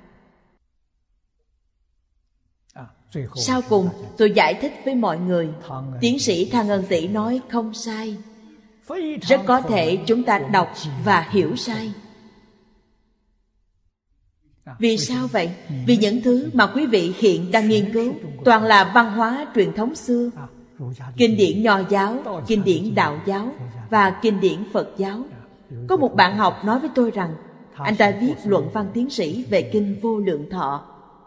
Sau cùng tôi giải thích với mọi người, tiến sĩ Thang Ân Tỷ nói không sai. Rất có thể chúng ta đọc và hiểu sai. Vì sao vậy? Vì những thứ mà quý vị hiện đang nghiên cứu toàn là văn hóa truyền thống xưa, kinh điển Nho giáo, kinh điển Đạo giáo và kinh điển Phật giáo. Có một bạn học nói với tôi rằng anh ta viết luận văn tiến sĩ về kinh Vô Lượng Thọ.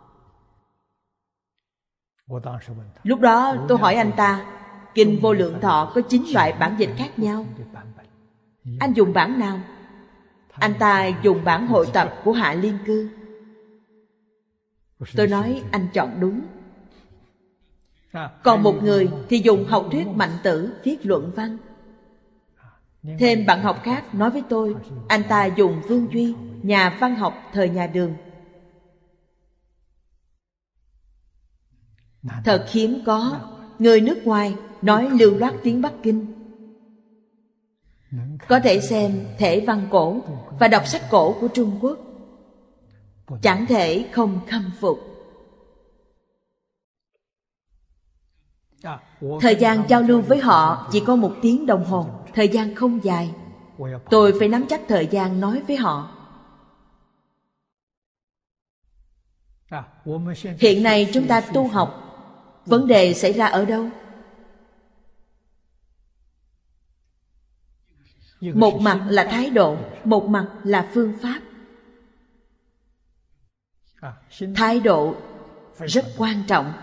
Lúc đó tôi hỏi anh ta, kinh Vô Lượng Thọ có chín loại bản dịch khác nhau, anh dùng bản nào? Anh ta dùng bản hội tập của Hạ Liên Cư. Tôi nói anh chọn đúng. Còn một người thì dùng học thuyết Mạnh Tử viết luận văn. Thêm bạn học khác nói với tôi, anh ta dùng Vương Duy, nhà văn học thời nhà Đường. Thật hiếm có người nước ngoài nói lưu loát tiếng Bắc Kinh. Có thể xem thể văn cổ và đọc sách cổ của Trung Quốc, chẳng thể không khâm phục. Thời gian giao lưu với họ chỉ có một tiếng đồng hồ, thời gian không dài. Tôi phải nắm chắc thời gian nói với họ. Hiện nay chúng ta tu học, vấn đề xảy ra ở đâu? Một mặt là thái độ, một mặt là phương pháp. Thái độ rất quan trọng.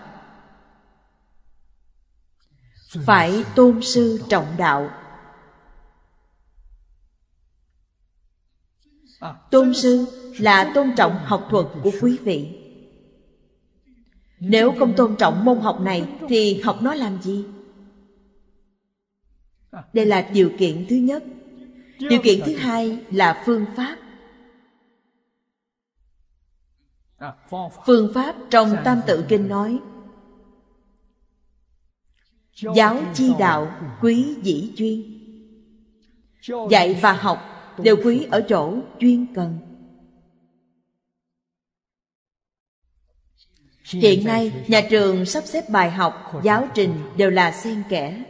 Phải tôn sư trọng đạo. Tôn sư là tôn trọng học thuật của quý vị. Nếu không tôn trọng môn học này thì học nó làm gì? Đây là điều kiện thứ nhất. Điều kiện thứ hai là phương pháp. Phương pháp trong Tam Tự Kinh nói: giáo chi đạo quý dĩ chuyên. Dạy và học đều quý ở chỗ chuyên cần. Hiện nay nhà trường sắp xếp bài học, giáo trình đều là xen kẽ.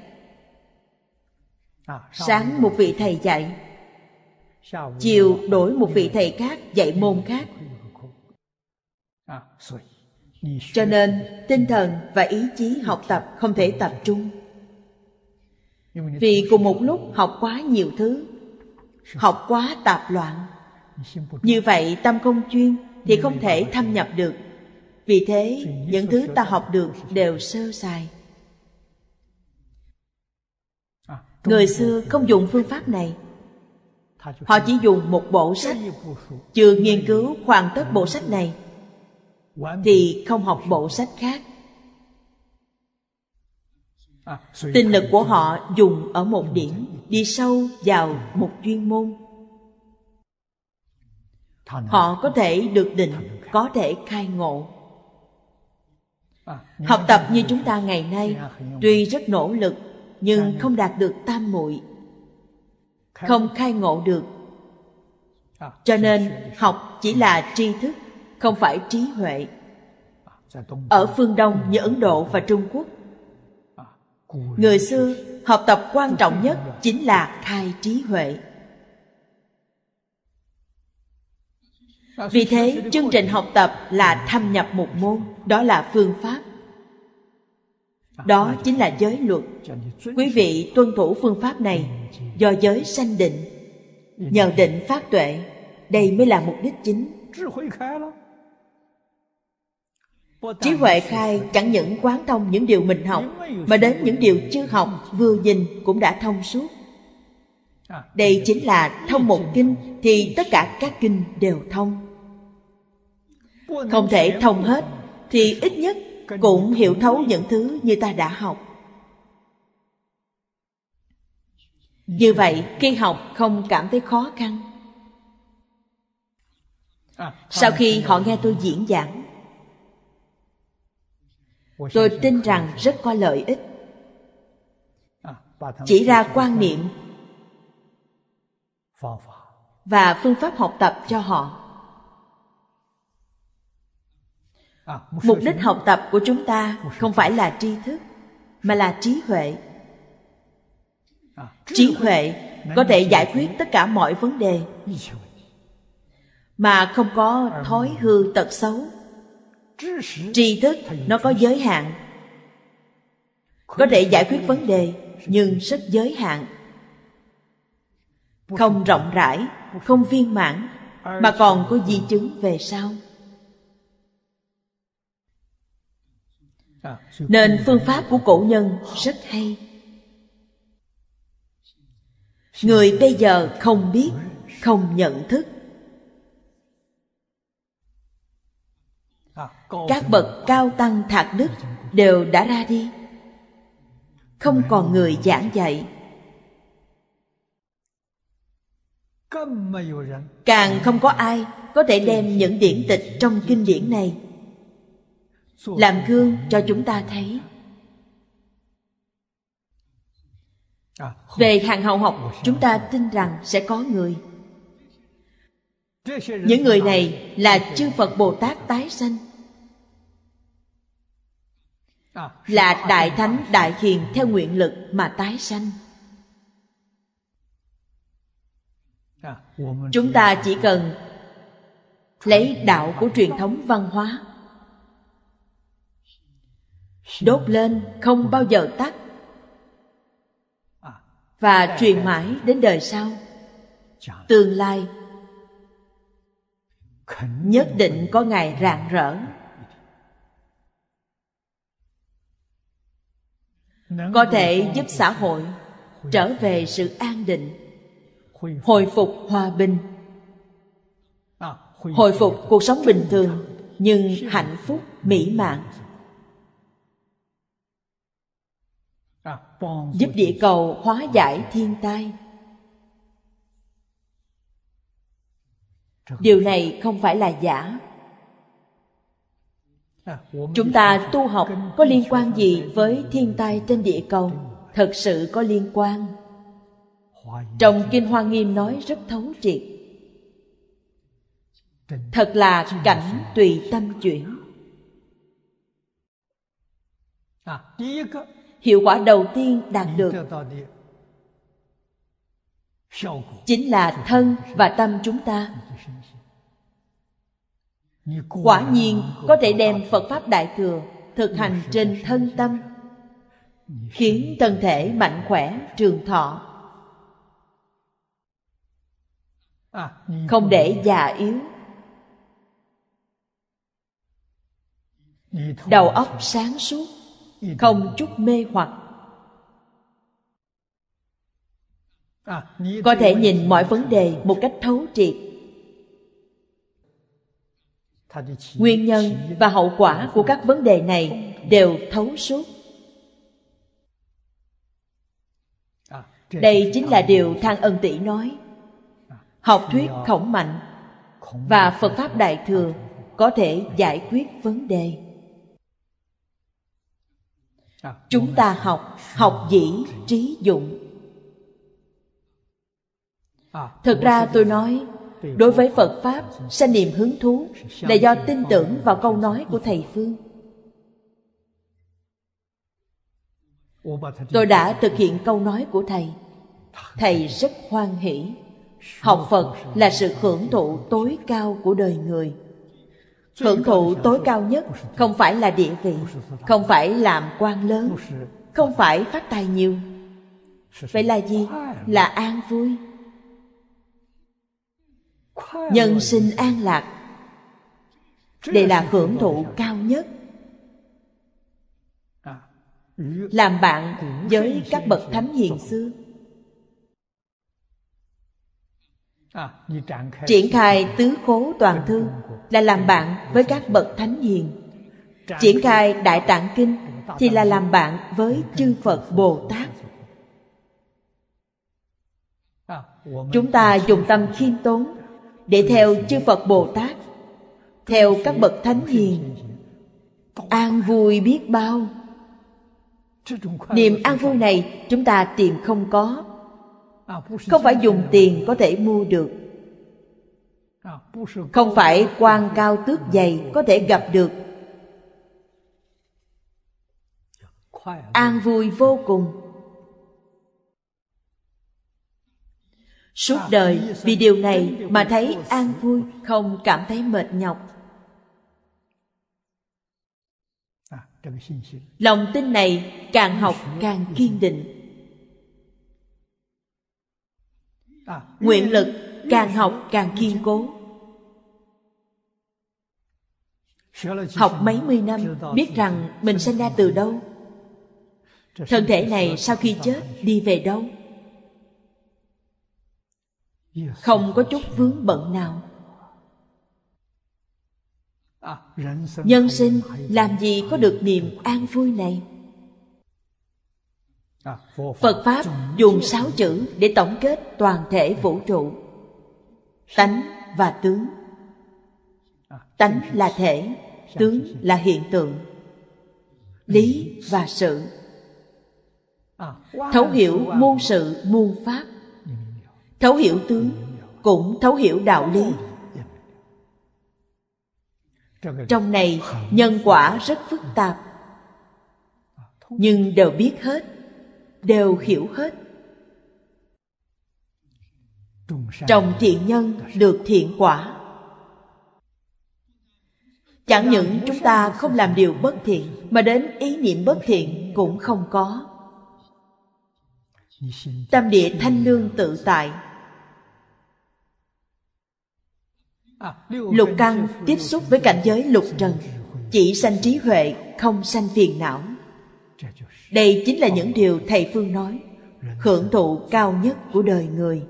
Sáng một vị thầy dạy, chiều đổi một vị thầy khác dạy môn khác. Cho nên tinh thần và ý chí học tập không thể tập trung. Vì cùng một lúc học quá nhiều thứ, học quá tạp loạn. Như vậy tâm không chuyên thì không thể thâm nhập được. Vì thế những thứ ta học được đều sơ sài. Người xưa không dùng phương pháp này. Họ chỉ dùng một bộ sách, chưa nghiên cứu hoàn tất bộ sách này thì không học bộ sách khác. Tinh lực của họ dùng ở một điểm, đi sâu vào một chuyên môn. Họ có thể được định, có thể khai ngộ. Học tập như chúng ta ngày nay tuy rất nỗ lực nhưng không đạt được tam muội, không khai ngộ được. Cho nên học chỉ là tri thức, không phải trí huệ. Ở phương Đông như Ấn Độ và Trung Quốc, người xưa học tập quan trọng nhất chính là khai trí huệ. Vì thế chương trình học tập là thâm nhập một môn, đó là phương pháp. Đó chính là giới luật. Quý vị tuân thủ phương pháp này do giới sanh định, nhờ định phát tuệ. Đây mới là mục đích chính. Trí huệ khai chẳng những quán thông những điều mình học, mà đến những điều chưa học vừa nhìn cũng đã thông suốt. Đây chính là thông một kinh thì tất cả các kinh đều thông. Không thể thông hết thì ít nhất cũng hiểu thấu những thứ như ta đã học. Như vậy khi học không cảm thấy khó khăn. Sau khi họ nghe tôi diễn giảng, tôi tin rằng rất có lợi ích. Chỉ ra quan niệm và phương pháp học tập cho họ. Mục đích học tập của chúng ta không phải là tri thức, mà là trí huệ. Trí huệ có thể giải quyết tất cả mọi vấn đề, mà không có thói hư tật xấu. Tri thức nó có giới hạn, có thể giải quyết vấn đề nhưng rất giới hạn, không rộng rãi, không viên mãn, mà còn có di chứng về sau. Nên phương pháp của cổ nhân rất hay. Người bây giờ không biết, không nhận thức. Các bậc cao tăng thạc đức đều đã ra đi, không còn người giảng dạy. Càng không có ai có thể đem những điển tịch trong kinh điển này làm gương cho chúng ta thấy. Về hàng hậu học, chúng ta tin rằng sẽ có người. Những người này là chư Phật Bồ Tát tái sanh, là đại thánh đại hiền theo nguyện lực mà tái sanh. Chúng ta chỉ cần lấy đạo của truyền thống văn hóa đốt lên không bao giờ tắt, và truyền mãi đến đời sau. Tương lai nhất định có ngày rạng rỡ, có thể giúp xã hội trở về sự an định, hồi phục hòa bình, hồi phục cuộc sống bình thường nhưng hạnh phúc mỹ mãn, giúp địa cầu hóa giải thiên tai. Điều này không phải là giả. Chúng ta tu học có liên quan gì với thiên tai trên địa cầu? Thật sự có liên quan. Trong Kinh Hoa Nghiêm nói rất thấu triệt. Thật là cảnh tùy tâm chuyển. Hiệu quả đầu tiên đạt được chính là thân và tâm chúng ta. Quả nhiên có thể đem Phật Pháp Đại Thừa thực hành trên thân tâm, khiến thân thể mạnh khỏe, trường thọ, không để già yếu. Đầu óc sáng suốt, không chút mê hoặc, có thể nhìn mọi vấn đề một cách thấu triệt. Nguyên nhân và hậu quả của các vấn đề này đều thấu suốt. Đây chính là điều Thang Ân Tỷ nói. Học thuyết Khổng Mạnh và Phật Pháp Đại Thừa có thể giải quyết vấn đề. Chúng ta học, học dĩ trí dụng. Thực ra tôi nói, đối với Phật Pháp, sanh niềm hứng thú là do tin tưởng vào câu nói của Thầy Phương. Tôi đã thực hiện câu nói của Thầy. Thầy rất hoan hỷ. Học Phật là sự hưởng thụ tối cao của đời người. Hưởng thụ tối cao nhất không phải là địa vị, không phải làm quan lớn, không phải phát tài nhiều. Vậy là gì? Là an vui. Nhân sinh an lạc. Đây là hưởng thụ cao nhất. Làm bạn với các bậc thánh hiền xưa, triển khai tứ khố toàn thư là làm bạn với các bậc thánh hiền. Triển khai Đại Tạng Kinh thì là làm bạn với chư Phật Bồ Tát. Chúng ta dùng tâm khiêm tốn để theo chư Phật Bồ Tát, theo các bậc thánh hiền, an vui biết bao. Niềm an vui này chúng ta tìm không có, không phải dùng tiền có thể mua được, không phải quan cao tước dày có thể gặp được. An vui vô cùng. Suốt đời vì điều này mà thấy an vui, không cảm thấy mệt nhọc. Lòng tin này càng học càng kiên định. Nguyện lực càng học càng kiên cố. Học mấy mươi năm biết rằng mình sinh ra từ đâu, thân thể này sau khi chết đi về đâu, không có chút vướng bận nào. Nhân sinh làm gì có được niềm an vui này? Phật Pháp dùng sáu chữ để tổng kết toàn thể vũ trụ. Tánh và tướng. Tánh là thể, tướng là hiện tượng. Lý và sự. Thấu hiểu muôn sự muôn pháp. Thấu hiểu tướng cũng thấu hiểu đạo lý. Trong này nhân quả rất phức tạp, nhưng đều biết hết, đều hiểu hết. Trồng thiện nhân được thiện quả. Chẳng những chúng ta không làm điều bất thiện, mà đến ý niệm bất thiện cũng không có. Tâm địa thanh lương tự tại. Lục căn tiếp xúc với cảnh giới lục trần, chỉ sanh trí huệ, không sanh phiền não. Đây chính là những điều thầy Phương nói, hưởng thụ cao nhất của đời người.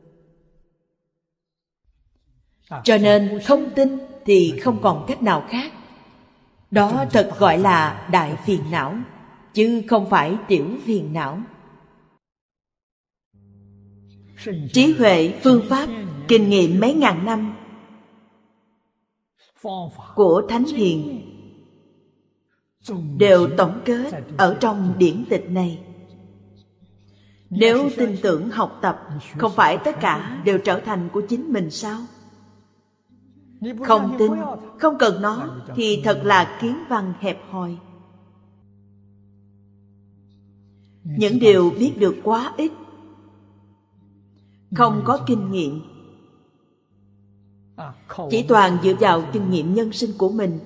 Cho nên không tin thì không còn cách nào khác. Đó thật gọi là đại phiền não, chứ không phải tiểu phiền não. Trí huệ, phương pháp, kinh nghiệm mấy ngàn năm của Thánh Hiền đều tổng kết ở trong điển tịch này. Nếu tin tưởng học tập, không phải tất cả đều trở thành của chính mình sao? Không tin, không cần nó thì thật là kiến văn hẹp hòi. Những điều biết được quá ít, không có kinh nghiệm, chỉ toàn dựa vào kinh nghiệm nhân sinh của mình,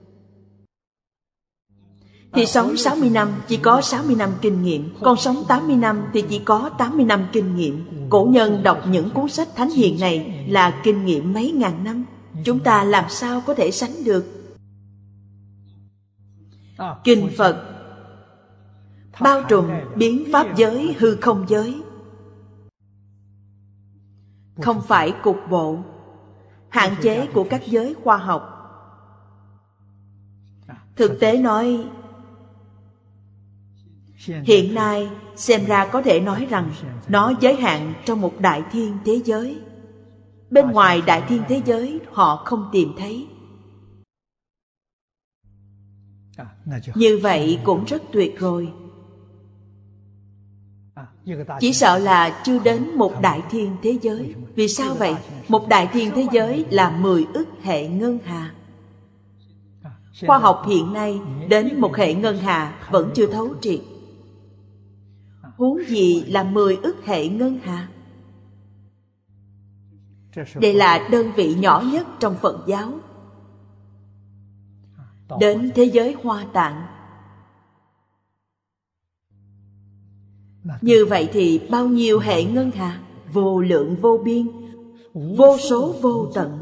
thì sống sáu mươi năm chỉ có sáu mươi năm kinh nghiệm, còn sống tám mươi năm thì chỉ có tám mươi năm kinh nghiệm. Cổ nhân đọc những cuốn sách Thánh Hiền này là kinh nghiệm mấy ngàn năm. Chúng ta làm sao có thể sánh được? Kinh Phật bao trùm biến pháp giới, hư không giới, không phải cục bộ, hạn chế của các giới khoa học. Thực tế nói, hiện nay xem ra có thể nói rằng nó giới hạn trong một đại thiên thế giới. Bên ngoài đại thiên thế giới họ không tìm thấy. Như vậy cũng rất tuyệt rồi. Chỉ sợ là chưa đến một đại thiên thế giới. Vì sao vậy? Một đại thiên thế giới là mười ức hệ ngân hà. Khoa học hiện nay đến một hệ ngân hà vẫn chưa thấu triệt, huống gì là mười ức hệ ngân hà. Đây là đơn vị nhỏ nhất trong Phật giáo. Đến thế giới Hoa Tạng, như vậy thì bao nhiêu hệ ngân hà? Vô lượng vô biên, vô số vô tận.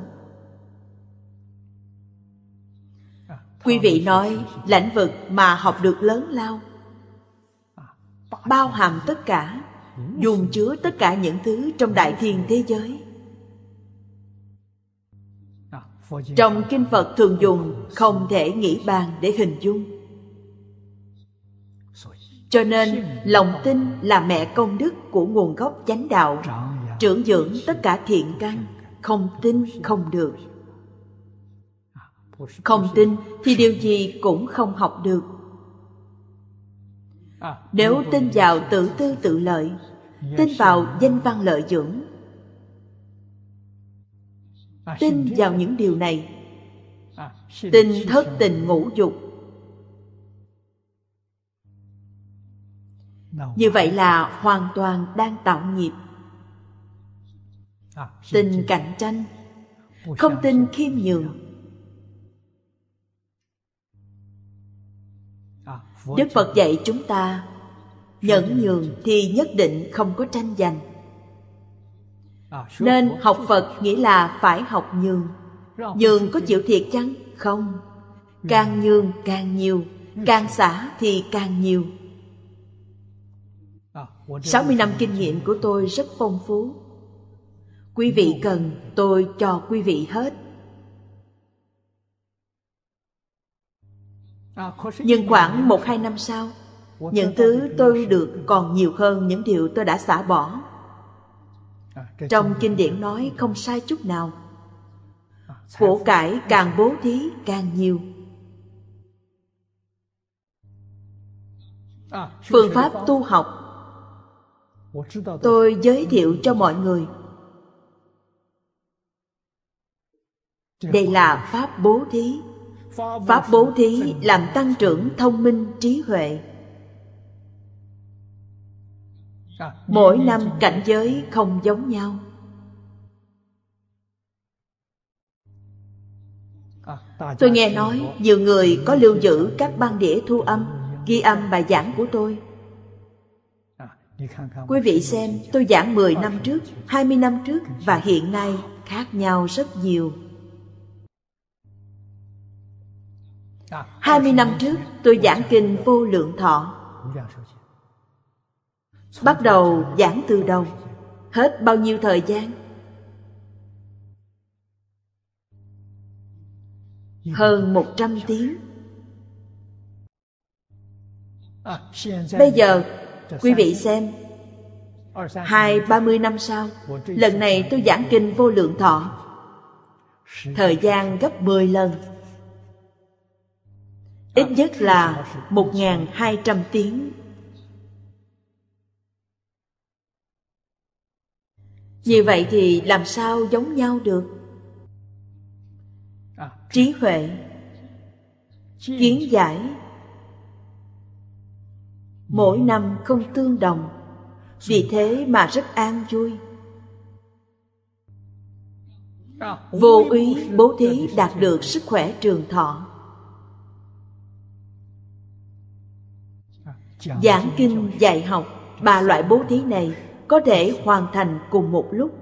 Quý vị nói lãnh vực mà học được lớn lao, bao hàm tất cả, dung chứa tất cả những thứ trong đại thiên thế giới. Trong kinh Phật thường dùng không thể nghĩ bàn để hình dung. Cho nên lòng tin là mẹ công đức của nguồn gốc chánh đạo, trưởng dưỡng tất cả thiện căn. Không tin không được. Không tin thì điều gì cũng không học được. Nếu tin vào tự tư tự lợi, tin vào danh văn lợi dưỡng, tin vào những điều này, tin thất tình ngũ dục, như vậy là hoàn toàn đang tạo nghiệp. Tin cạnh tranh, không tin khiêm nhường. Đức Phật dạy chúng ta nhẫn nhường thì nhất định không có tranh giành. Nên học Phật nghĩa là phải học nhường. Nhường có chịu thiệt chăng? Không. Càng nhường càng nhiều, càng xả thì càng nhiều. sáu mươi năm kinh nghiệm của tôi rất phong phú. Quý vị cần tôi cho quý vị hết. Nhưng khoảng một hai năm sau, những thứ tôi được còn nhiều hơn những điều tôi đã xả bỏ. Trong kinh điển nói không sai chút nào. Của cải càng bố thí càng nhiều. Phương pháp tu học tôi giới thiệu cho mọi người. Đây là pháp bố thí. Pháp bố thí làm tăng trưởng thông minh trí huệ. Mỗi năm cảnh giới không giống nhau. Tôi nghe nói nhiều người có lưu giữ các băng đĩa thu âm, ghi âm bài giảng của tôi. Quý vị xem, tôi giảng mười năm trước, hai mươi năm trước và hiện nay khác nhau rất nhiều. hai mươi năm trước tôi giảng kinh Vô Lượng Thọ. Bắt đầu giảng từ đầu. Hết bao nhiêu thời gian? Hơn một trăm tiếng. Bây giờ quý vị xem, hai ba mươi năm sau, lần này tôi giảng kinh Vô Lượng Thọ, thời gian gấp mười lần. Ít nhất là một nghìn hai trăm tiếng. Như vậy thì làm sao giống nhau được? Trí huệ, kiến giải mỗi năm không tương đồng, vì thế mà rất an vui. Vô úy bố thí đạt được sức khỏe trường thọ. Giảng kinh dạy học, ba loại bố thí này có thể hoàn thành cùng một lúc.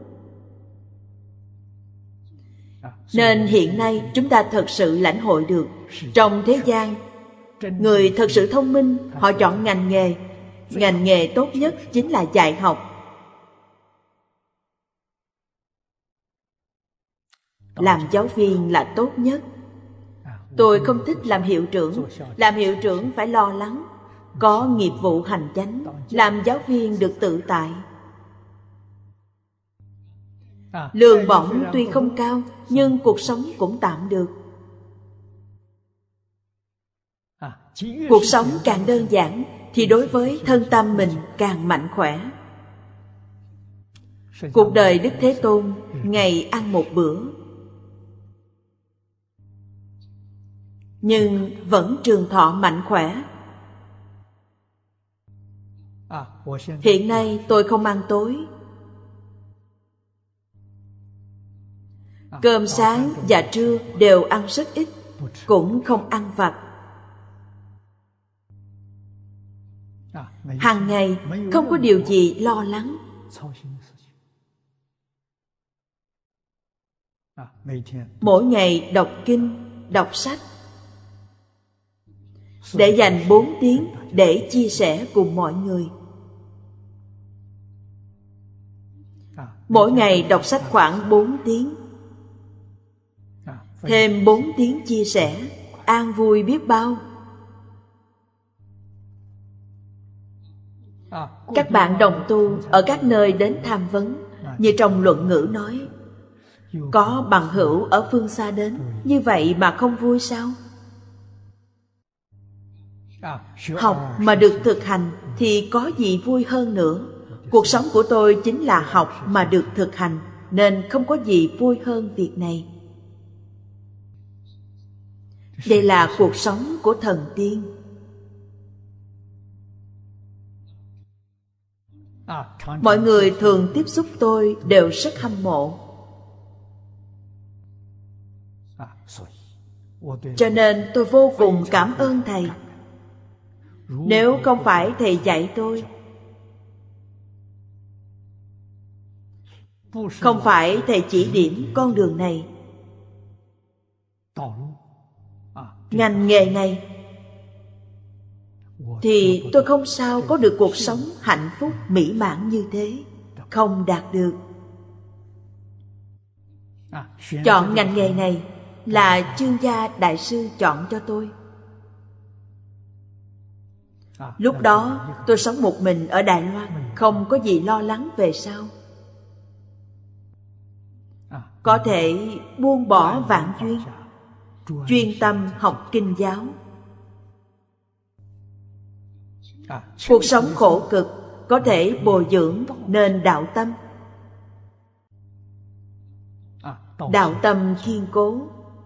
Nên hiện nay chúng ta thật sự lãnh hội được, trong thế gian, người thật sự thông minh, họ chọn ngành nghề. Ngành nghề tốt nhất chính là dạy học. Làm giáo viên là tốt nhất. Tôi không thích làm hiệu trưởng. Làm hiệu trưởng phải lo lắng, có nghiệp vụ hành chánh. Làm giáo viên được tự tại. Lương bổng tuy không cao, nhưng cuộc sống cũng tạm được. Cuộc sống càng đơn giản thì đối với thân tâm mình càng mạnh khỏe. Cuộc đời Đức Thế Tôn ngày ăn một bữa, nhưng vẫn trường thọ mạnh khỏe. Hiện nay tôi không ăn tối. Cơm sáng và trưa đều ăn rất ít, cũng không ăn vặt. Hàng ngày không có điều gì lo lắng. Mỗi ngày đọc kinh, đọc sách, để dành bốn tiếng để chia sẻ cùng mọi người. Mỗi ngày đọc sách khoảng bốn tiếng, thêm bốn tiếng chia sẻ, an vui biết bao. Các bạn đồng tu ở các nơi đến tham vấn, như trong luận ngữ nói, có bằng hữu ở phương xa đến, như vậy mà không vui sao? Học mà được thực hành thì có gì vui hơn nữa. Cuộc sống của tôi chính là học mà được thực hành, nên không có gì vui hơn việc này. Đây là cuộc sống của thần tiên. Mọi người thường tiếp xúc tôi đều rất hâm mộ. Cho nên tôi vô cùng cảm ơn Thầy. Nếu không phải Thầy dạy tôi, không phải Thầy chỉ điểm con đường này, ngành nghề này, thì tôi không sao có được cuộc sống hạnh phúc mỹ mãn như thế. Không đạt được. Chọn ngành nghề này là Chương Gia Đại Sư chọn cho tôi. Lúc đó tôi sống một mình ở Đài Loan, không có gì lo lắng về sau. có thể buông bỏ vạn duyên, chuyên tâm học kinh giáo. Cuộc sống khổ cực có thể bồi dưỡng nên đạo tâm. Đạo tâm kiên cố.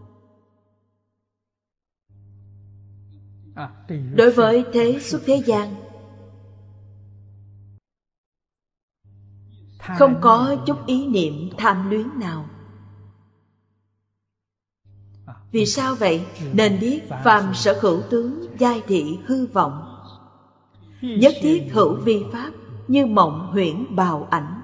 Đối với thế xuất thế gian, không có chút ý niệm tham luyến nào. Vì sao vậy? Nên biết phàm sở hữu tướng, giai thị hư vọng, nhất thiết hữu vi pháp, như mộng huyễn bào ảnh.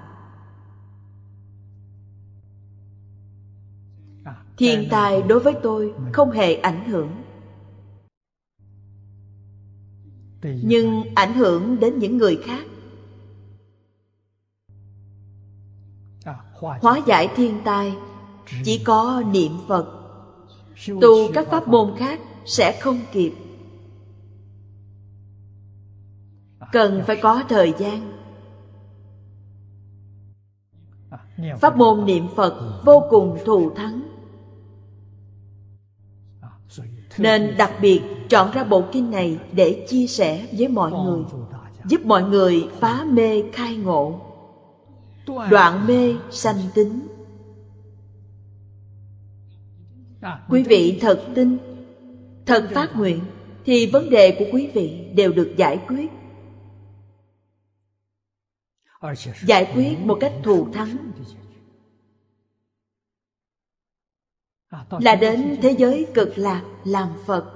Thiên tai đối với tôi không hề ảnh hưởng, nhưng ảnh hưởng đến những người khác. Hóa giải thiên tai chỉ có niệm Phật. Tu các pháp môn khác sẽ không kịp, cần phải có thời gian. Pháp môn niệm Phật vô cùng thù thắng, nên đặc biệt chọn ra bộ kinh này để chia sẻ với mọi người, giúp mọi người phá mê khai ngộ, đoạn mê sanh tính. Quý vị thật tin, thật phát nguyện, thì vấn đề của quý vị đều được giải quyết. Giải quyết một cách thù thắng. Là đến thế giới cực lạc làm Phật.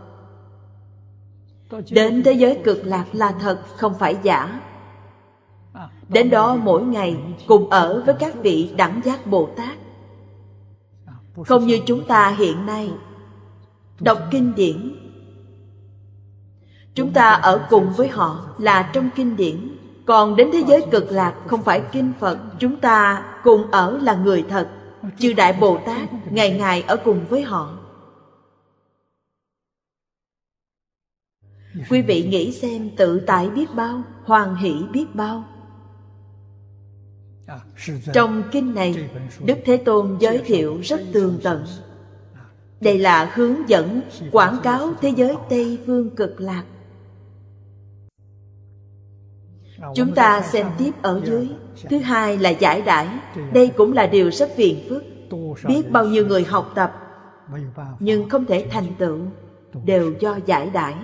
Đến thế giới cực lạc là thật, không phải giả. Đến đó mỗi ngày cùng ở với các vị đẳng giác Bồ Tát. Không như chúng ta hiện nay đọc kinh điển. Chúng ta ở cùng với họ là trong kinh điển. Còn đến thế giới cực lạc không phải kinh Phật, chúng ta cùng ở là người thật. Chư Đại Bồ Tát ngày ngày ở cùng với họ. Quý vị nghĩ xem, tự tại biết bao, hoan hỷ biết bao. Trong kinh này, Đức Thế Tôn giới thiệu rất tường tận. Đây là hướng dẫn, quảng cáo thế giới Tây Phương cực lạc. Chúng ta xem tiếp ở dưới. Thứ hai là giải đãi. Đây cũng là điều rất phiền phức. Biết bao nhiêu người học tập nhưng không thể thành tựu, đều do giải đãi.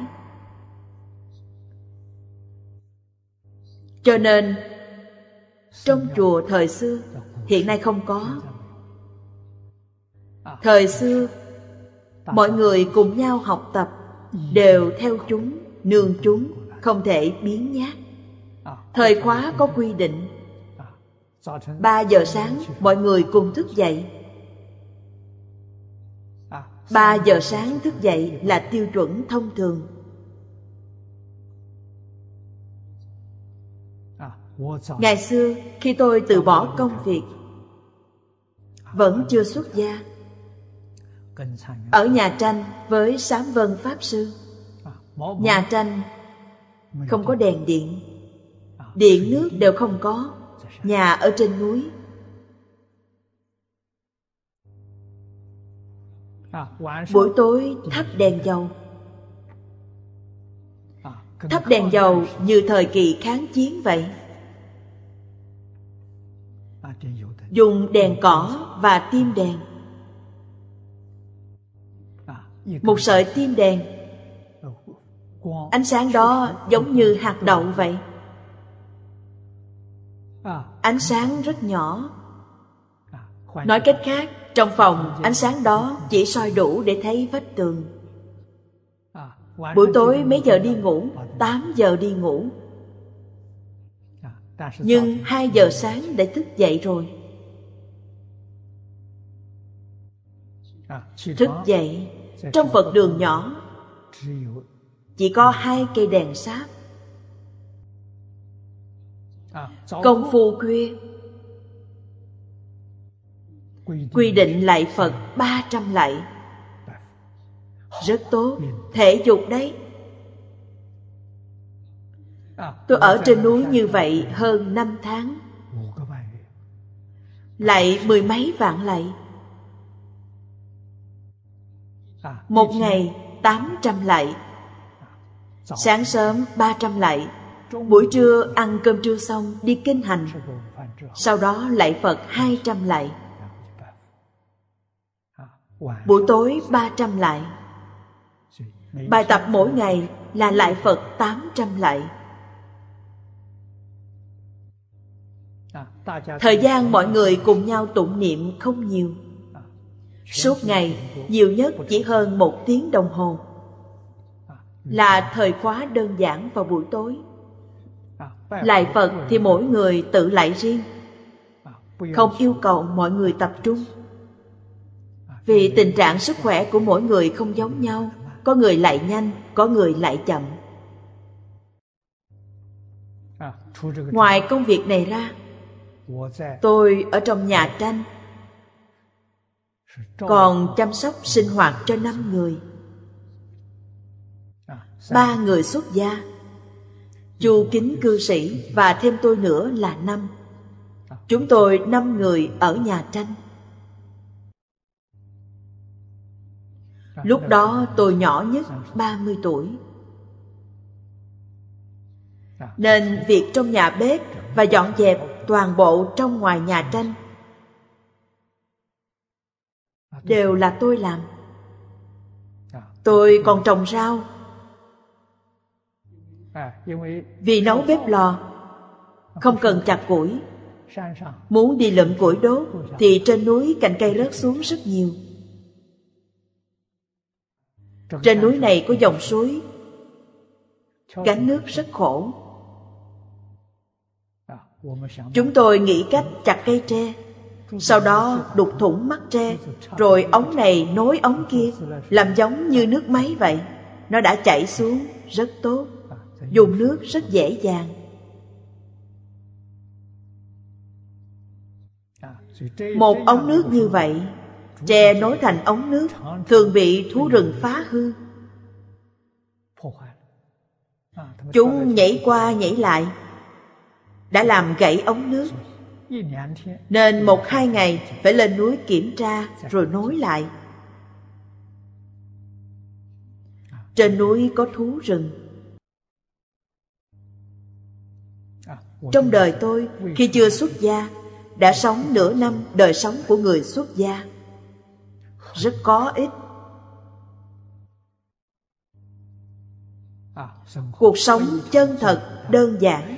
Cho nên trong chùa thời xưa, hiện nay không có. Thời xưa mọi người cùng nhau học tập, đều theo chúng, nương chúng, không thể biến nhát. Thời khóa có quy định, ba giờ sáng mọi người cùng thức dậy. Ba giờ sáng thức dậy là tiêu chuẩn thông thường. Ngày xưa khi tôi từ bỏ công việc, vẫn chưa xuất gia, ở nhà tranh với Sám Vân Pháp Sư. Nhà tranh không có đèn điện, điện nước đều không có, nhà ở trên núi. Buổi tối thắp đèn dầu. Thắp đèn dầu như thời kỳ kháng chiến vậy. Dùng đèn cỏ và tim đèn. Một sợi tim đèn, ánh sáng đó giống như hạt đậu vậy. Ánh sáng rất nhỏ. Nói cách khác, trong phòng ánh sáng đó chỉ soi đủ để thấy vách tường. Buổi tối mấy giờ đi ngủ? Tám giờ đi ngủ. Nhưng hai giờ sáng đã thức dậy rồi. Thức dậy, trong Phật đường nhỏ chỉ có hai cây đèn sáp. Công phu khuya, quy định lạy Phật ba trăm lạy. Rất tốt, thể dục đấy. Tôi ở trên núi như vậy hơn năm tháng, lạy mười mấy vạn lạy. Một ngày tám trăm lạy. Sáng sớm ba trăm lạy. Buổi trưa ăn cơm trưa xong đi kinh hành. Sau đó lạy Phật hai trăm lạy. Buổi tối ba trăm lạy. Bài tập mỗi ngày là lạy Phật tám trăm lạy. Thời gian mọi người cùng nhau tụng niệm không nhiều. Suốt ngày nhiều nhất chỉ hơn một tiếng đồng hồ. Là thời khóa đơn giản vào buổi tối. Lạy Phật thì mỗi người tự lạy riêng, không yêu cầu mọi người tập trung. Vì tình trạng sức khỏe của mỗi người không giống nhau. Có người lạy nhanh, có người lạy chậm. Ngoài công việc này ra, tôi ở trong nhà tranh còn chăm sóc sinh hoạt cho năm người. Ba người xuất gia, Chu Kính cư sĩ và thêm tôi nữa là năm. Chúng tôi năm người ở nhà tranh. Lúc đó tôi nhỏ nhất ba mươi tuổi. Nên việc trong nhà bếp và dọn dẹp toàn bộ trong ngoài nhà tranh đều là tôi làm. Tôi còn trồng rau. Vì nấu bếp lò không cần chặt củi. Muốn đi lượm củi đốt thì trên núi cành cây rớt xuống rất nhiều. Trên núi này có dòng suối, gánh nước rất khổ. Chúng tôi nghĩ cách chặt cây tre, sau đó đục thủng mắt tre, rồi ống này nối ống kia, làm giống như nước máy vậy. Nó đã chảy xuống rất tốt, dùng nước rất dễ dàng. Một ống nước như vậy, tre nối thành ống nước, thường bị thú rừng phá hư. Chúng nhảy qua nhảy lại, đã làm gãy ống nước. Nên một hai ngày phải lên núi kiểm tra rồi nối lại. Trên núi có thú rừng. Trong đời tôi, khi chưa xuất gia, đã sống nửa năm đời sống của người xuất gia. Rất có ích. Cuộc sống chân thật, đơn giản.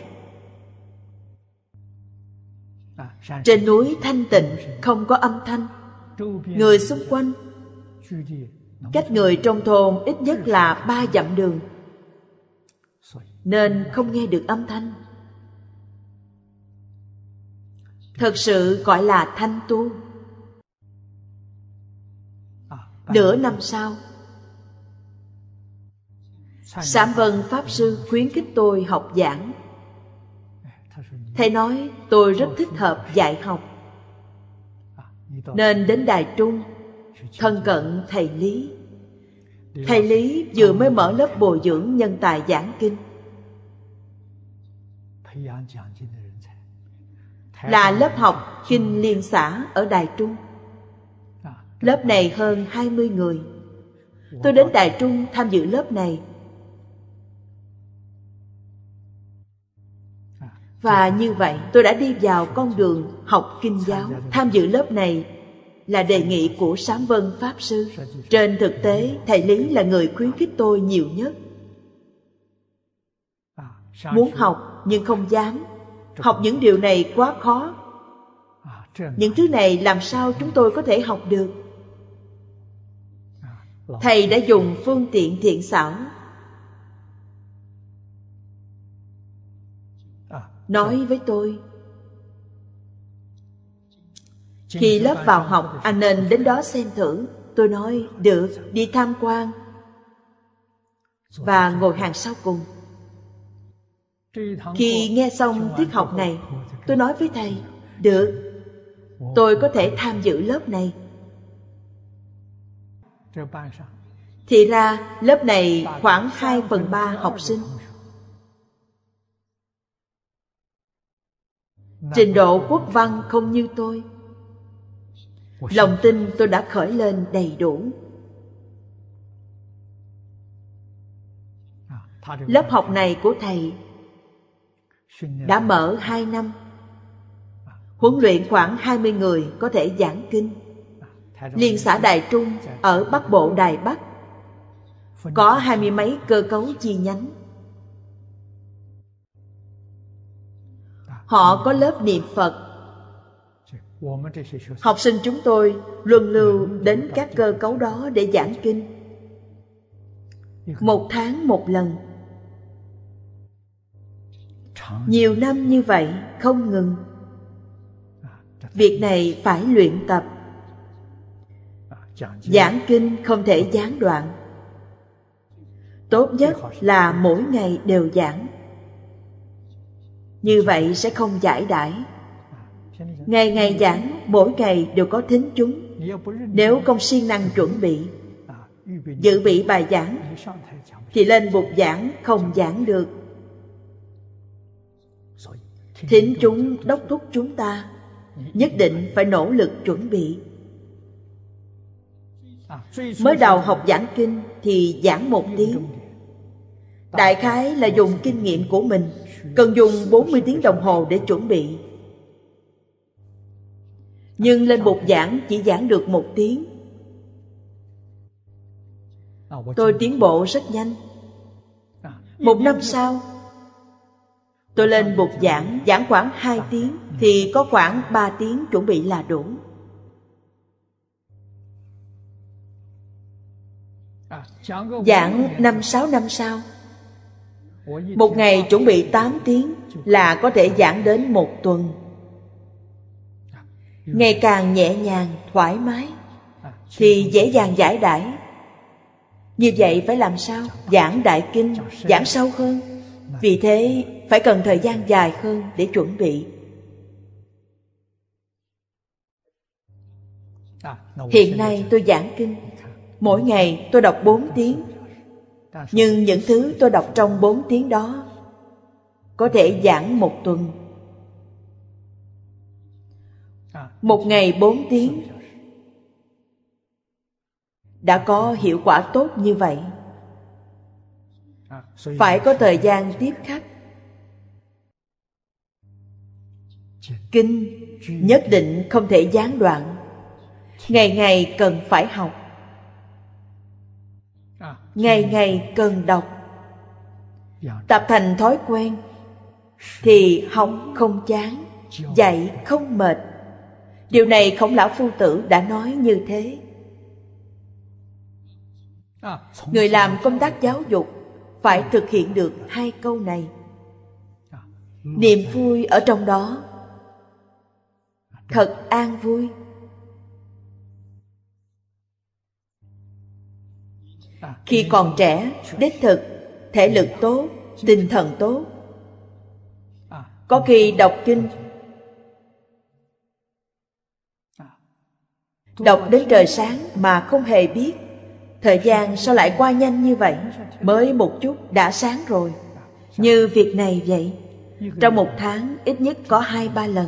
Trên núi thanh tịnh, không có âm thanh. Người xung quanh cách người trong thôn ít nhất là ba dặm đường, nên không nghe được âm thanh. Thật sự gọi là thanh tu. Nửa năm sau, Sám Vân Pháp Sư khuyến khích tôi học giảng. Thầy nói tôi rất thích hợp dạy học, nên đến Đài Trung thân cận thầy Lý. Thầy Lý vừa mới mở lớp bồi dưỡng nhân tài giảng kinh, là lớp học kinh liên xã ở Đài Trung. Lớp này hơn hai mươi người. Tôi đến Đài Trung tham dự lớp này. Và như vậy tôi đã đi vào con đường học kinh giáo. Tham dự lớp này là đề nghị của Sám Vân Pháp Sư. Trên thực tế, thầy Lý là người khuyến khích tôi nhiều nhất. Muốn học nhưng không dám. Học những điều này quá khó. Những thứ này làm sao chúng tôi có thể học được? Thầy đã dùng phương tiện thiện xảo, nói với tôi, khi lớp vào học anh nên đến đó xem thử. Tôi nói được, đi tham quan và ngồi hàng sau cùng. Khi nghe xong tiết học này, tôi nói với thầy, được, tôi có thể tham dự lớp này. Thì ra lớp này khoảng hai phần ba học sinh. Trình độ quốc văn không như tôi. Lòng tin tôi đã khởi lên đầy đủ. Lớp học này của thầy đã mở hai năm, huấn luyện khoảng hai mươi người có thể giảng kinh. Liên xã Đài Trung ở Bắc Bộ Đài Bắc có hai mươi mấy cơ cấu chi nhánh. Họ có lớp niệm Phật. Học sinh chúng tôi luân lưu đến các cơ cấu đó để giảng kinh. Một tháng một lần. Nhiều năm như vậy không ngừng. Việc này phải luyện tập. Giảng kinh không thể gián đoạn. Tốt nhất là mỗi ngày đều giảng. Như vậy sẽ không giải đãi. Ngày ngày giảng, mỗi ngày đều có thính chúng. Nếu không siêng năng chuẩn bị, dự bị bài giảng, thì lên bục giảng không giảng được. Thính chúng đốc thúc chúng ta nhất định phải nỗ lực chuẩn bị. Mới đầu học giảng kinh thì giảng một tiếng. Đại khái là dùng kinh nghiệm của mình, cần dùng bốn mươi tiếng đồng hồ để chuẩn bị. Nhưng lên bục giảng chỉ giảng được một tiếng. Tôi tiến bộ rất nhanh. Một năm sau, tôi lên bục giảng, giảng khoảng hai tiếng, thì có khoảng ba tiếng chuẩn bị là đủ. Giảng năm sáu năm sau, một ngày chuẩn bị tám tiếng là có thể giảng đến một tuần. Ngày càng nhẹ nhàng, thoải mái, thì dễ dàng giải đãi. Như vậy phải làm sao? Giảng đại kinh, giảng sâu hơn. Vì thế phải cần thời gian dài hơn để chuẩn bị. Hiện nay tôi giảng kinh, mỗi ngày tôi đọc bốn tiếng. Nhưng những thứ tôi đọc trong bốn tiếng đó có thể giảng một tuần. Một ngày bốn tiếng đã có hiệu quả tốt như vậy. Phải có thời gian tiếp khách. Kinh nhất định không thể gián đoạn. Ngày ngày cần phải học. Ngày ngày cần đọc. Tập thành thói quen thì học không chán, dạy không mệt. Điều này Khổng Lão Phu Tử đã nói như thế. Người làm công tác giáo dục phải thực hiện được hai câu này. Niềm vui ở trong đó, thật an vui. Khi còn trẻ, đích thực, thể lực tốt, tinh thần tốt. Có khi đọc kinh, đọc đến trời sáng mà không hề biết thời gian sao lại qua nhanh như vậy. Mới một chút đã sáng rồi. Như việc này vậy, trong một tháng ít nhất có hai ba lần.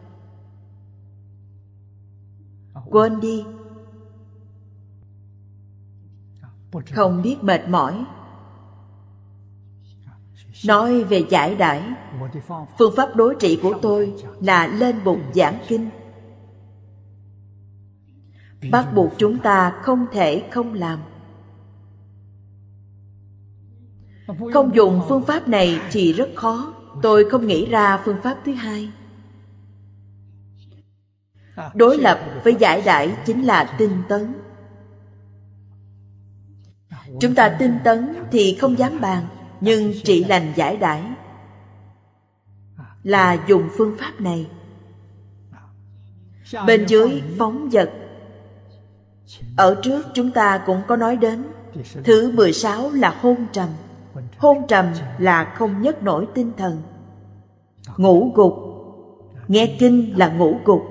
Quên đi, không biết mệt mỏi. Nói về giải đãi, phương pháp đối trị của tôi là lên bục giảng kinh. Bắt buộc chúng ta không thể không làm. Không dùng phương pháp này thì rất khó. Tôi không nghĩ ra phương pháp thứ hai. Đối lập với giải đãi chính là tinh tấn. Chúng ta tinh tấn thì không dám bàn, nhưng trị lành giải đãi là dùng phương pháp này. Bên dưới phóng dật. Ở trước chúng ta cũng có nói đến. Thứ mười sáu là hôn trầm. Hôn trầm là không nhấc nổi tinh thần. Ngủ gục. Nghe kinh là ngủ gục.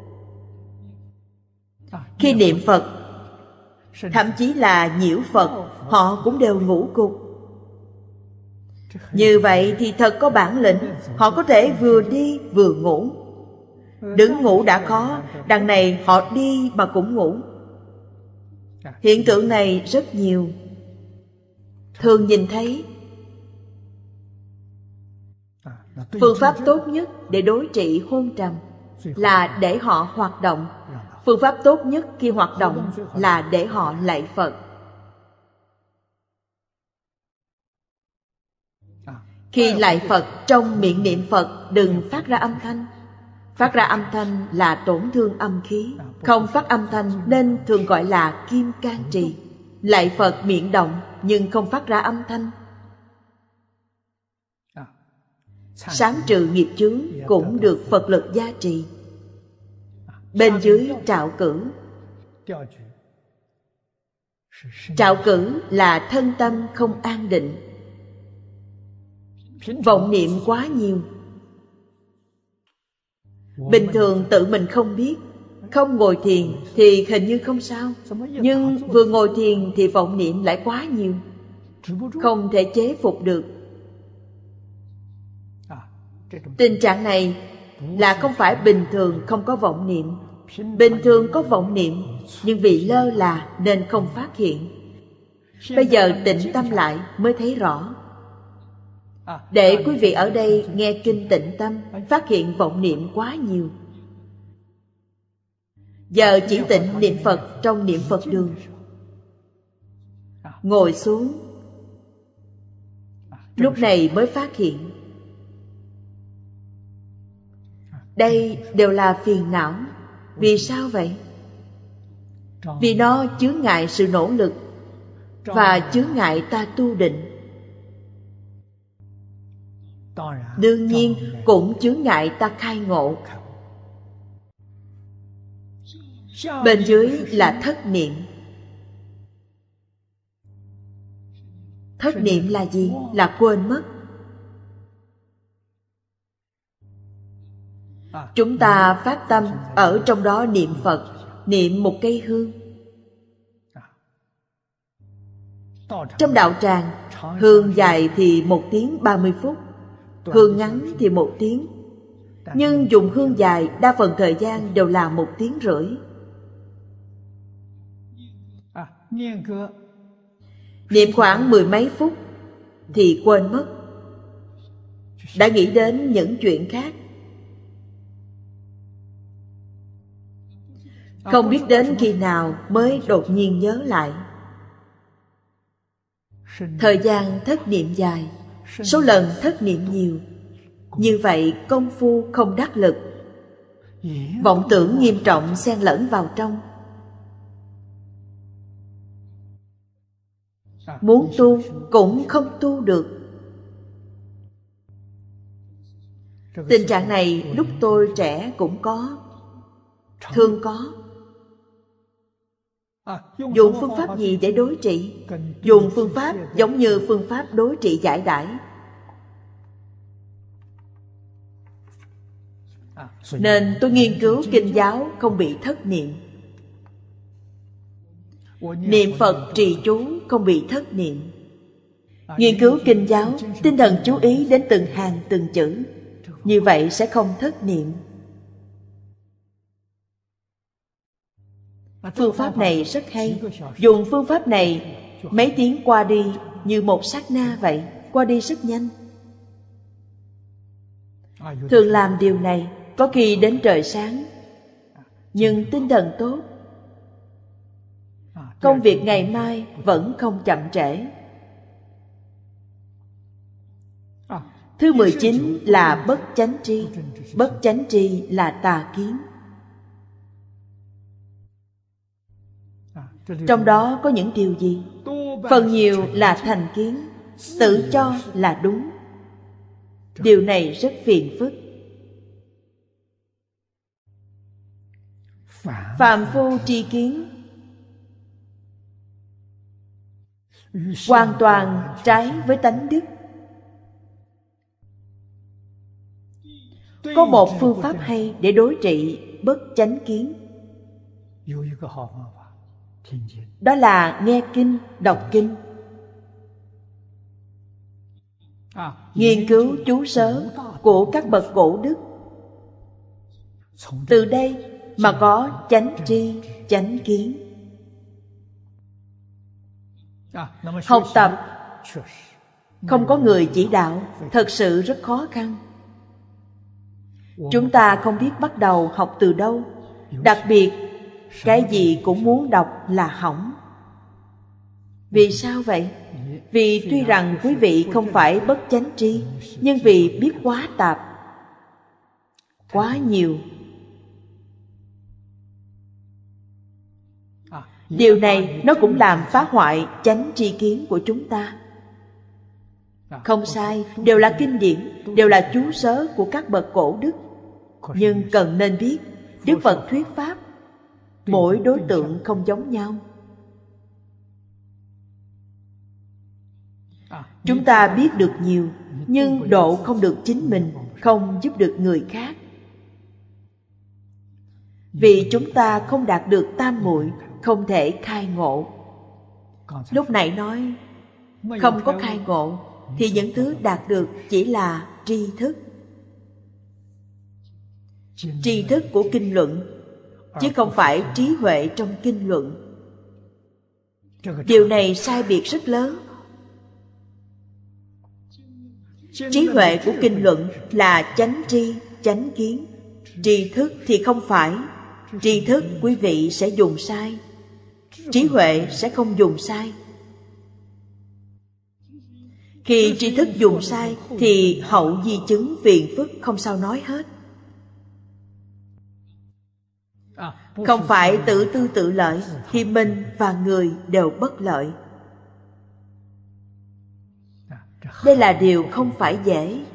Khi niệm Phật, thậm chí là nhiễu Phật, họ cũng đều ngủ gục. Như vậy thì thật có bản lĩnh. Họ có thể vừa đi vừa ngủ. Đứng ngủ đã khó, đằng này họ đi mà cũng ngủ. Hiện tượng này rất nhiều, thường nhìn thấy. Phương pháp tốt nhất để đối trị hôn trầm là để họ hoạt động. Phương pháp tốt nhất khi hoạt động là để họ lạy Phật. Khi lạy Phật, trong miệng niệm Phật đừng phát ra âm thanh. Phát ra âm thanh là tổn thương âm khí. Không phát âm thanh nên thường gọi là kim cang trì. Lạy Phật miệng động nhưng không phát ra âm thanh. Sáng trừ nghiệp chướng cũng được Phật lực gia trì. Bên dưới trạo cử. Trạo cử là thân tâm không an định, vọng niệm quá nhiều. Bình thường tự mình không biết, không ngồi thiền thì hình như không sao, nhưng vừa ngồi thiền thì vọng niệm lại quá nhiều, không thể chế phục được. Tình trạng này là không phải bình thường không có vọng niệm. Bình thường có vọng niệm, nhưng vì lơ là nên không phát hiện. Bây giờ tĩnh tâm lại mới thấy rõ. Để quý vị ở đây nghe kinh tĩnh tâm, phát hiện vọng niệm quá nhiều. Giờ chỉ tịnh niệm Phật trong niệm Phật đường. Ngồi xuống, lúc này mới phát hiện. Đây đều là phiền não. Vì sao vậy? Vì nó chướng ngại sự nỗ lực và chướng ngại ta tu định. Đương nhiên cũng chướng ngại ta khai ngộ. Bên dưới là thất niệm. Thất niệm là gì? Là quên mất. Chúng ta phát tâm ở trong đó niệm Phật, niệm một cây hương. Trong đạo tràng, hương dài thì một tiếng ba mươi phút, hương ngắn thì một tiếng. Nhưng dùng hương dài đa phần thời gian đều là một tiếng rưỡi. Niệm khoảng mười mấy phút thì quên mất, đã nghĩ đến những chuyện khác. Không biết đến khi nào mới đột nhiên nhớ lại. Thời gian thất niệm dài, số lần thất niệm nhiều. Như vậy công phu không đắc lực, vọng tưởng nghiêm trọng xen lẫn vào trong. Muốn tu cũng không tu được. Tình trạng này lúc tôi trẻ cũng có, thường có. Dùng phương pháp gì để đối trị? Dùng phương pháp giống như phương pháp đối trị giải đãi. Nên tôi nghiên cứu kinh giáo không bị thất niệm. Niệm Phật trì chú không bị thất niệm. Nghiên cứu kinh giáo, tinh thần chú ý đến từng hàng từng chữ. Như vậy sẽ không thất niệm. Phương pháp này rất hay. Dùng phương pháp này, mấy tiếng qua đi như một sát na vậy, qua đi rất nhanh. Thường làm điều này, có khi đến trời sáng. Nhưng tinh thần tốt, công việc ngày mai vẫn không chậm trễ. Thứ mười chín là bất chánh tri. Bất chánh tri là tà kiến. Trong đó có những điều gì? Phần nhiều là thành kiến, tự cho là đúng. Điều này rất phiền phức. Phàm phu tri kiến hoàn toàn trái với tánh đức. Có một phương pháp hay để đối trị bất chánh kiến. Đó là nghe kinh, đọc kinh, nghiên cứu chú sớ của các bậc cổ đức. Từ đây mà có chánh tri, chánh kiến. Học tập không có người chỉ đạo thật sự rất khó khăn. Chúng ta không biết bắt đầu học từ đâu. Đặc biệt, cái gì cũng muốn đọc là hỏng. Vì sao vậy? Vì tuy rằng quý vị không phải bất chánh tri, nhưng vì biết quá tạp, quá nhiều. Điều này nó cũng làm phá hoại chánh tri kiến của chúng ta. Không sai, đều là kinh điển, đều là chú sớ của các bậc cổ đức. Nhưng cần nên biết, Đức Phật thuyết pháp, mỗi đối tượng không giống nhau. Chúng ta biết được nhiều, nhưng độ không được chính mình, không giúp được người khác. Vì chúng ta không đạt được tam muội, không thể khai ngộ. Lúc nãy nói, không có khai ngộ, thì những thứ đạt được chỉ là tri thức. Tri thức của kinh luận, chứ không phải trí huệ trong kinh luận. Điều này sai biệt rất lớn. Trí huệ của kinh luận là chánh tri, chánh kiến. Tri thức thì không phải. Tri thức quý vị sẽ dùng sai, trí huệ sẽ không dùng sai. Khi tri thức dùng sai thì hậu di chứng phiền phức không sao nói hết. Không phải tự tư tự lợi thì mình và người đều bất lợi. Đây là điều không phải dễ.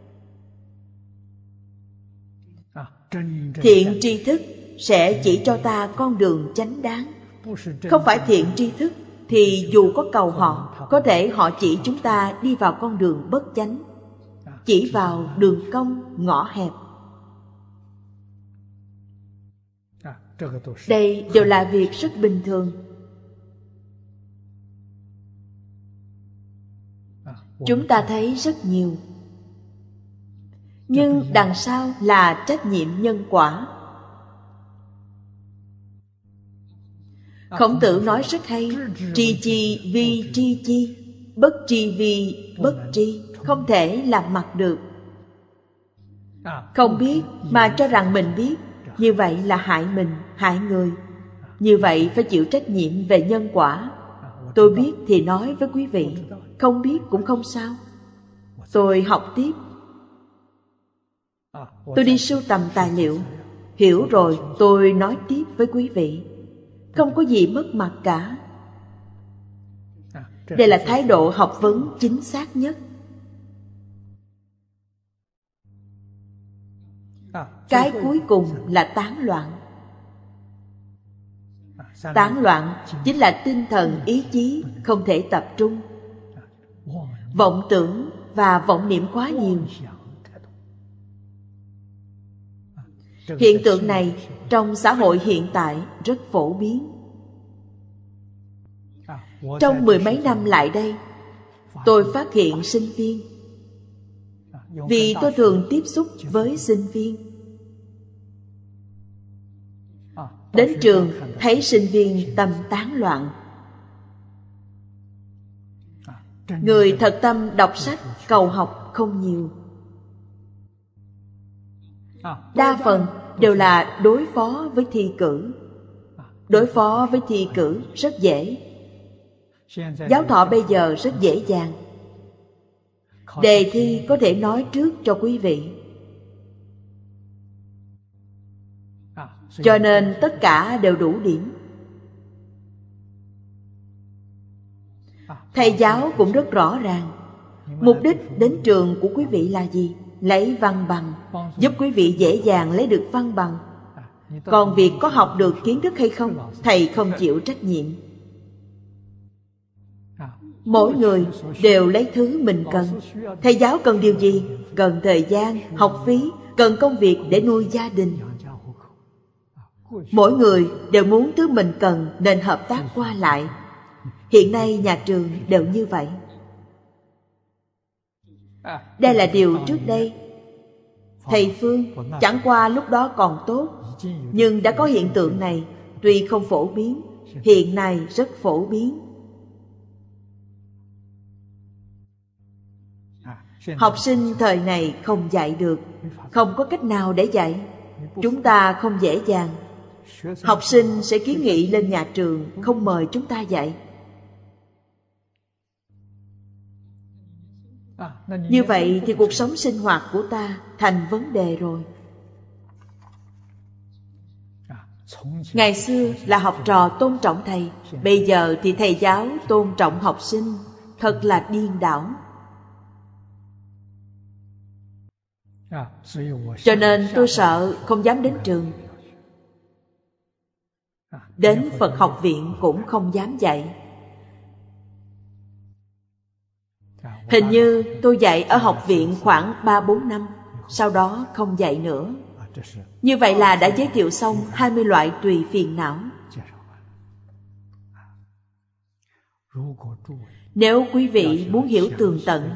Thiện tri thức sẽ chỉ cho ta con đường chánh đáng. Không phải thiện tri thức thì dù có cầu họ, có thể họ chỉ chúng ta đi vào con đường bất chánh, chỉ vào đường cong ngõ hẹp. Đây đều là việc rất bình thường. Chúng ta thấy rất nhiều. Nhưng đằng sau là trách nhiệm nhân quả. Khổng Tử nói rất hay, tri chi vi tri chi, bất tri vi bất tri, không thể làm mặt được. Không biết mà cho rằng mình biết, như vậy là hại mình, hại người. Như vậy phải chịu trách nhiệm về nhân quả. Tôi biết thì nói với quý vị, không biết cũng không sao. Tôi học tiếp. Tôi đi sưu tầm tài liệu, hiểu rồi tôi nói tiếp với quý vị. Không có gì mất mặt cả. Đây là thái độ học vấn chính xác nhất. Cái cuối cùng là tán loạn. Tán loạn chính là tinh thần ý chí không thể tập trung. Vọng tưởng và vọng niệm quá nhiều. Hiện tượng này trong xã hội hiện tại rất phổ biến. Trong mười mấy năm lại đây, tôi phát hiện sinh viên. Vì tôi thường tiếp xúc với sinh viên. Đến trường thấy sinh viên tâm tán loạn. Người thật tâm đọc sách, cầu học không nhiều. Đa phần đều là đối phó với thi cử. Đối phó với thi cử rất dễ. Giáo thọ bây giờ rất dễ dàng. Đề thi có thể nói trước cho quý vị. Cho nên tất cả đều đủ điểm. Thầy giáo cũng rất rõ ràng. Mục đích đến trường của quý vị là gì? Lấy văn bằng, giúp quý vị dễ dàng lấy được văn bằng. Còn việc có học được kiến thức hay không, thầy không chịu trách nhiệm. Mỗi người đều lấy thứ mình cần. Thầy giáo cần điều gì? Cần thời gian, học phí, cần công việc để nuôi gia đình. Mỗi người đều muốn thứ mình cần nên hợp tác qua lại. Hiện nay nhà trường đều như vậy. Đây là điều trước đây thầy Phương chẳng qua lúc đó còn tốt. Nhưng đã có hiện tượng này. Tuy không phổ biến, hiện nay rất phổ biến. Học sinh thời này không dạy được, không có cách nào để dạy. Chúng ta không dễ dàng. Học sinh sẽ kiến nghị lên nhà trường không mời chúng ta dạy. Như vậy thì cuộc sống sinh hoạt của ta thành vấn đề rồi. Ngày xưa là học trò tôn trọng thầy, bây giờ thì thầy giáo tôn trọng học sinh, thật là điên đảo. Cho nên tôi sợ không dám đến trường. Đến Phật học viện cũng không dám dạy. Hình như tôi dạy ở học viện khoảng ba bốn năm, sau đó không dạy nữa. Như vậy là đã giới thiệu xong hai mươi loại tùy phiền não. Nếu quý vị muốn hiểu tường tận,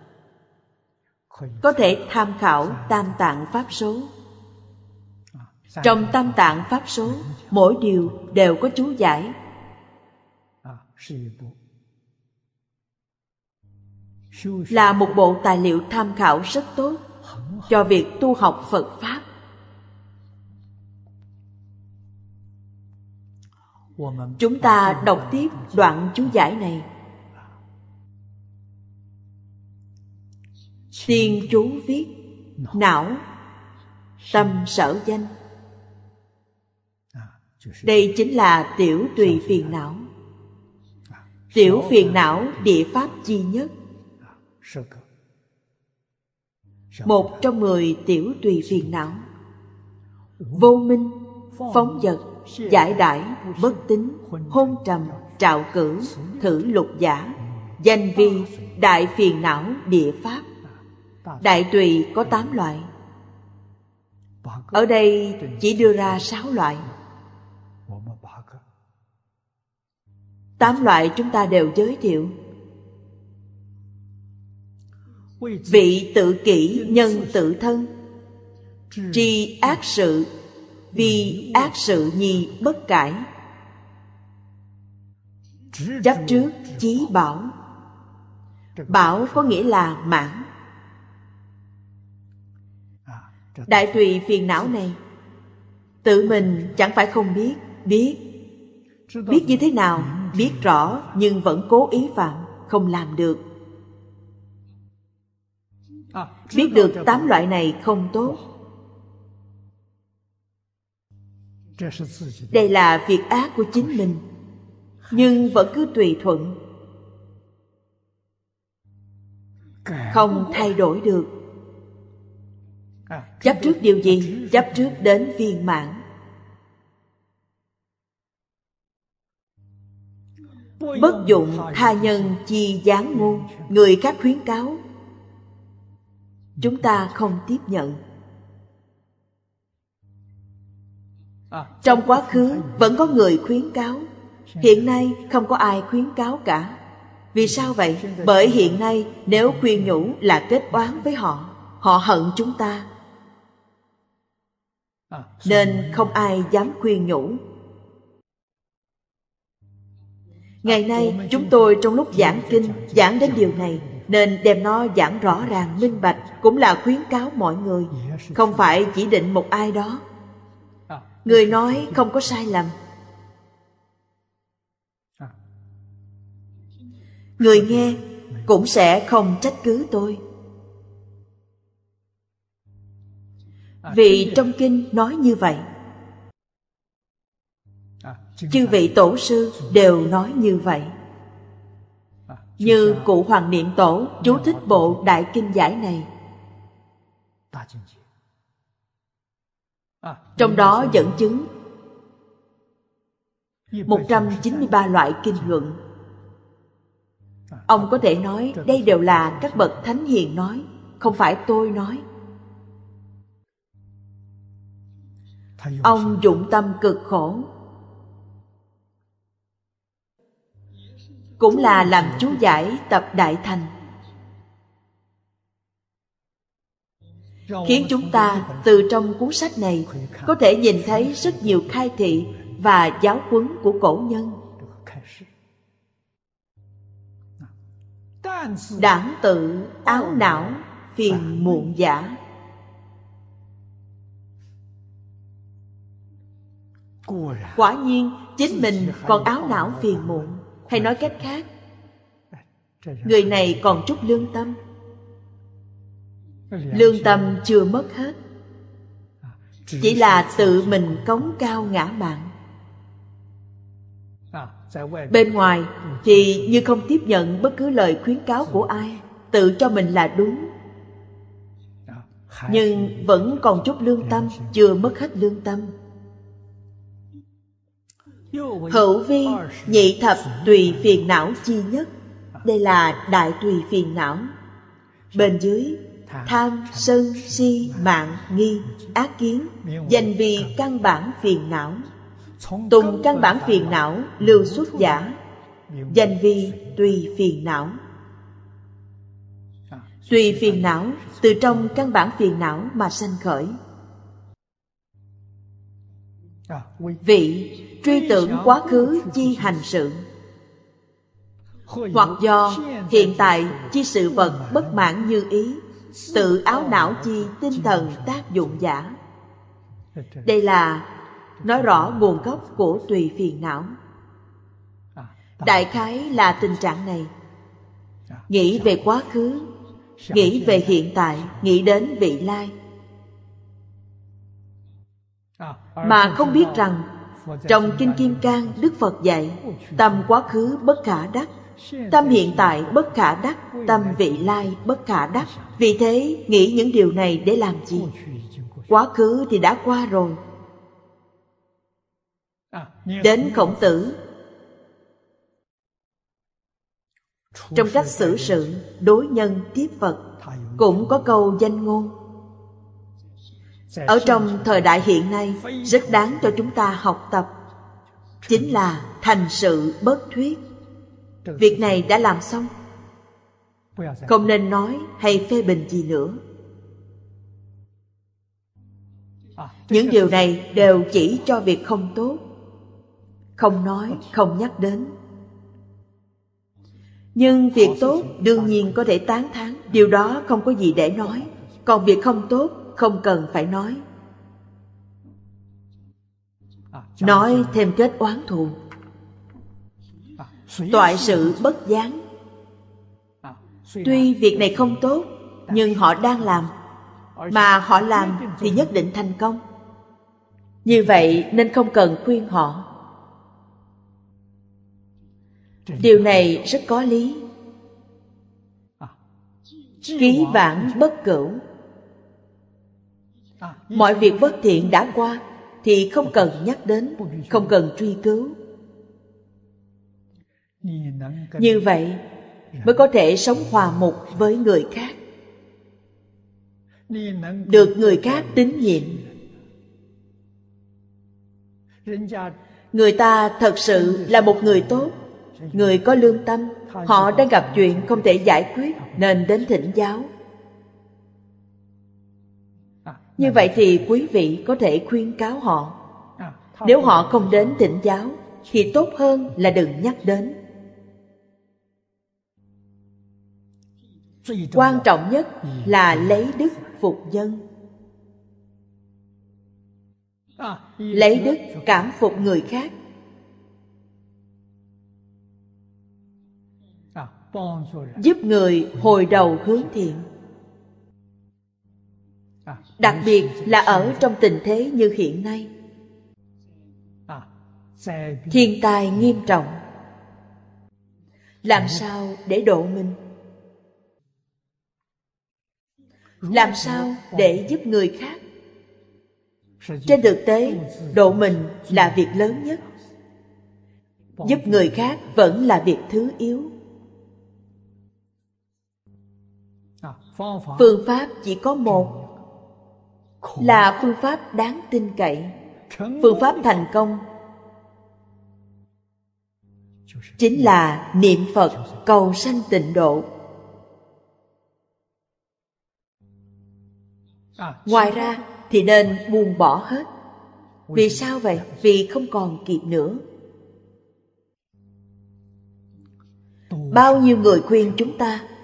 có thể tham khảo Tam Tạng Pháp Số. Trong Tam Tạng Pháp Số, mỗi điều đều có chú giải. Là một bộ tài liệu tham khảo rất tốt cho việc tu học Phật Pháp. Chúng ta đọc tiếp đoạn chú giải này. Tiên chú viết: não, tâm sở danh. Đây chính là tiểu tùy phiền não. Tiểu phiền não địa pháp chi nhất, một trong mười tiểu tùy phiền não. Vô minh, phóng dật, giải đãi, bất tín, hôn trầm, trạo cử, thử lục giả, danh vi, đại phiền não địa pháp. Đại tùy có tám loại. Ở đây chỉ đưa ra sáu loại. Tám loại chúng ta đều giới thiệu. Vị tự kỷ nhân tự thân, tri ác sự, vì ác sự nhi bất cải. Chấp trước chí bảo. Bảo có nghĩa là mãn. Đại tùy phiền não này, tự mình chẳng phải không biết, biết. Biết như thế nào? Biết rõ nhưng vẫn cố ý phạm, không làm được. Biết được tám loại này không tốt. Đây là việc ác của chính mình, nhưng vẫn cứ tùy thuận, không thay đổi được. Chấp trước điều gì? Chấp trước đến viên mãn. Bất dụng tha nhân chi gián ngôn. Người khác khuyến cáo, chúng ta không tiếp nhận. Trong quá khứ vẫn có người khuyến cáo, hiện nay không có ai khuyến cáo cả. Vì sao vậy? Bởi hiện nay nếu khuyên nhủ là kết oán với họ, họ hận chúng ta, nên không ai dám khuyên nhủ. Ngày nay chúng tôi trong lúc giảng kinh giảng đến điều này, nên đem nó giảng rõ ràng minh bạch, cũng là khuyến cáo mọi người, không phải chỉ định một ai đó. Người nói không có sai lầm, người nghe cũng sẽ không trách cứ tôi. Vì trong kinh nói như vậy, chư vị tổ sư đều nói như vậy. Như cụ Hoàng Niệm Tổ chú thích bộ Đại Kinh Giải này, trong đó dẫn chứng một trăm chín mươi ba loại kinh luận. Ông có thể nói đây đều là các bậc thánh hiền nói, không phải tôi nói. Ông dụng tâm cực khổ, cũng là làm chú giải tập Đại Thành, khiến chúng ta từ trong cuốn sách này có thể nhìn thấy rất nhiều khai thị và giáo huấn của cổ nhân. đảng tự áo não phiền muộn giả. Quả nhiên chính mình còn áo não phiền muộn. Hay nói cách khác, người này còn chút lương tâm. Lương tâm chưa mất hết, chỉ là tự mình cống cao ngã mạn. Bên ngoài thì như không tiếp nhận bất cứ lời khuyến cáo của ai, tự cho mình là đúng, nhưng vẫn còn chút lương tâm, chưa mất hết lương tâm. Hữu vi nhị thập tùy phiền não chi nhất. Đây là đại tùy phiền não. Bên dưới tham, sân, si, mạng, nghi, ác kiến, danh vì căn bản phiền não. Tùng căn bản phiền não lưu xuất giả, danh vi tùy phiền não. Tùy phiền não từ trong căn bản phiền não mà sanh khởi. Vị truy tưởng quá khứ chi hành sự, hoặc do hiện tại chi sự vật bất mãn như ý, tự áo não chi tinh thần tác dụng giả. Đây là nói rõ nguồn gốc của tùy phiền não. Đại khái là tình trạng này. Nghĩ về quá khứ, nghĩ về hiện tại, nghĩ đến vị lai, mà không biết rằng trong Kinh Kim Cang Đức Phật dạy tâm quá khứ bất khả đắc, tâm hiện tại bất khả đắc, tâm vị lai bất khả đắc. Vì thế nghĩ những điều này để làm gì? Quá khứ thì đã qua rồi. Đến Khổng Tử, trong cách xử sự, đối nhân tiếp Phật, cũng có câu danh ngôn. Ở trong thời đại hiện nay, rất đáng cho chúng ta học tập. Chính là thành sự bất thuyết. Việc này đã làm xong, không nên nói hay phê bình gì nữa. Những điều này đều chỉ cho việc không tốt, không nói, không nhắc đến. Nhưng việc tốt đương nhiên có thể tán thán, điều đó không có gì để nói. Còn việc không tốt không cần phải nói. Nói thêm kết oán thù. Toại sự bất gián. Tuy việc này không tốt, nhưng họ đang làm, mà họ làm thì nhất định thành công. Như vậy nên không cần khuyên họ. Điều này rất có lý. Ký vãng bất cửu. Mọi việc bất thiện đã qua thì không cần nhắc đến, không cần truy cứu. Như vậy mới có thể sống hòa mục với người khác, được người khác tín nhiệm. Người ta thật sự là một người tốt, người có lương tâm. Họ đang gặp chuyện không thể giải quyết nên đến thỉnh giáo. Như vậy thì quý vị có thể khuyên cáo họ. Nếu họ không đến thỉnh giáo thì tốt hơn là đừng nhắc đến. Quan trọng nhất là lấy đức phục dân. Lấy đức cảm phục người khác, giúp người hồi đầu hướng thiện. Đặc biệt là ở trong tình thế như hiện nay, thiên tai nghiêm trọng, làm sao để độ mình? Làm sao để giúp người khác? Trên thực tế, độ mình là việc lớn nhất, giúp người khác vẫn là việc thứ yếu. Phương pháp chỉ có một, là phương pháp đáng tin cậy. Phương pháp thành công chính là niệm Phật cầu sanh tịnh độ. Ngoài ra thì nên buông bỏ hết. Vì sao vậy? Vì không còn kịp nữa. Bao nhiêu người khuyên chúng ta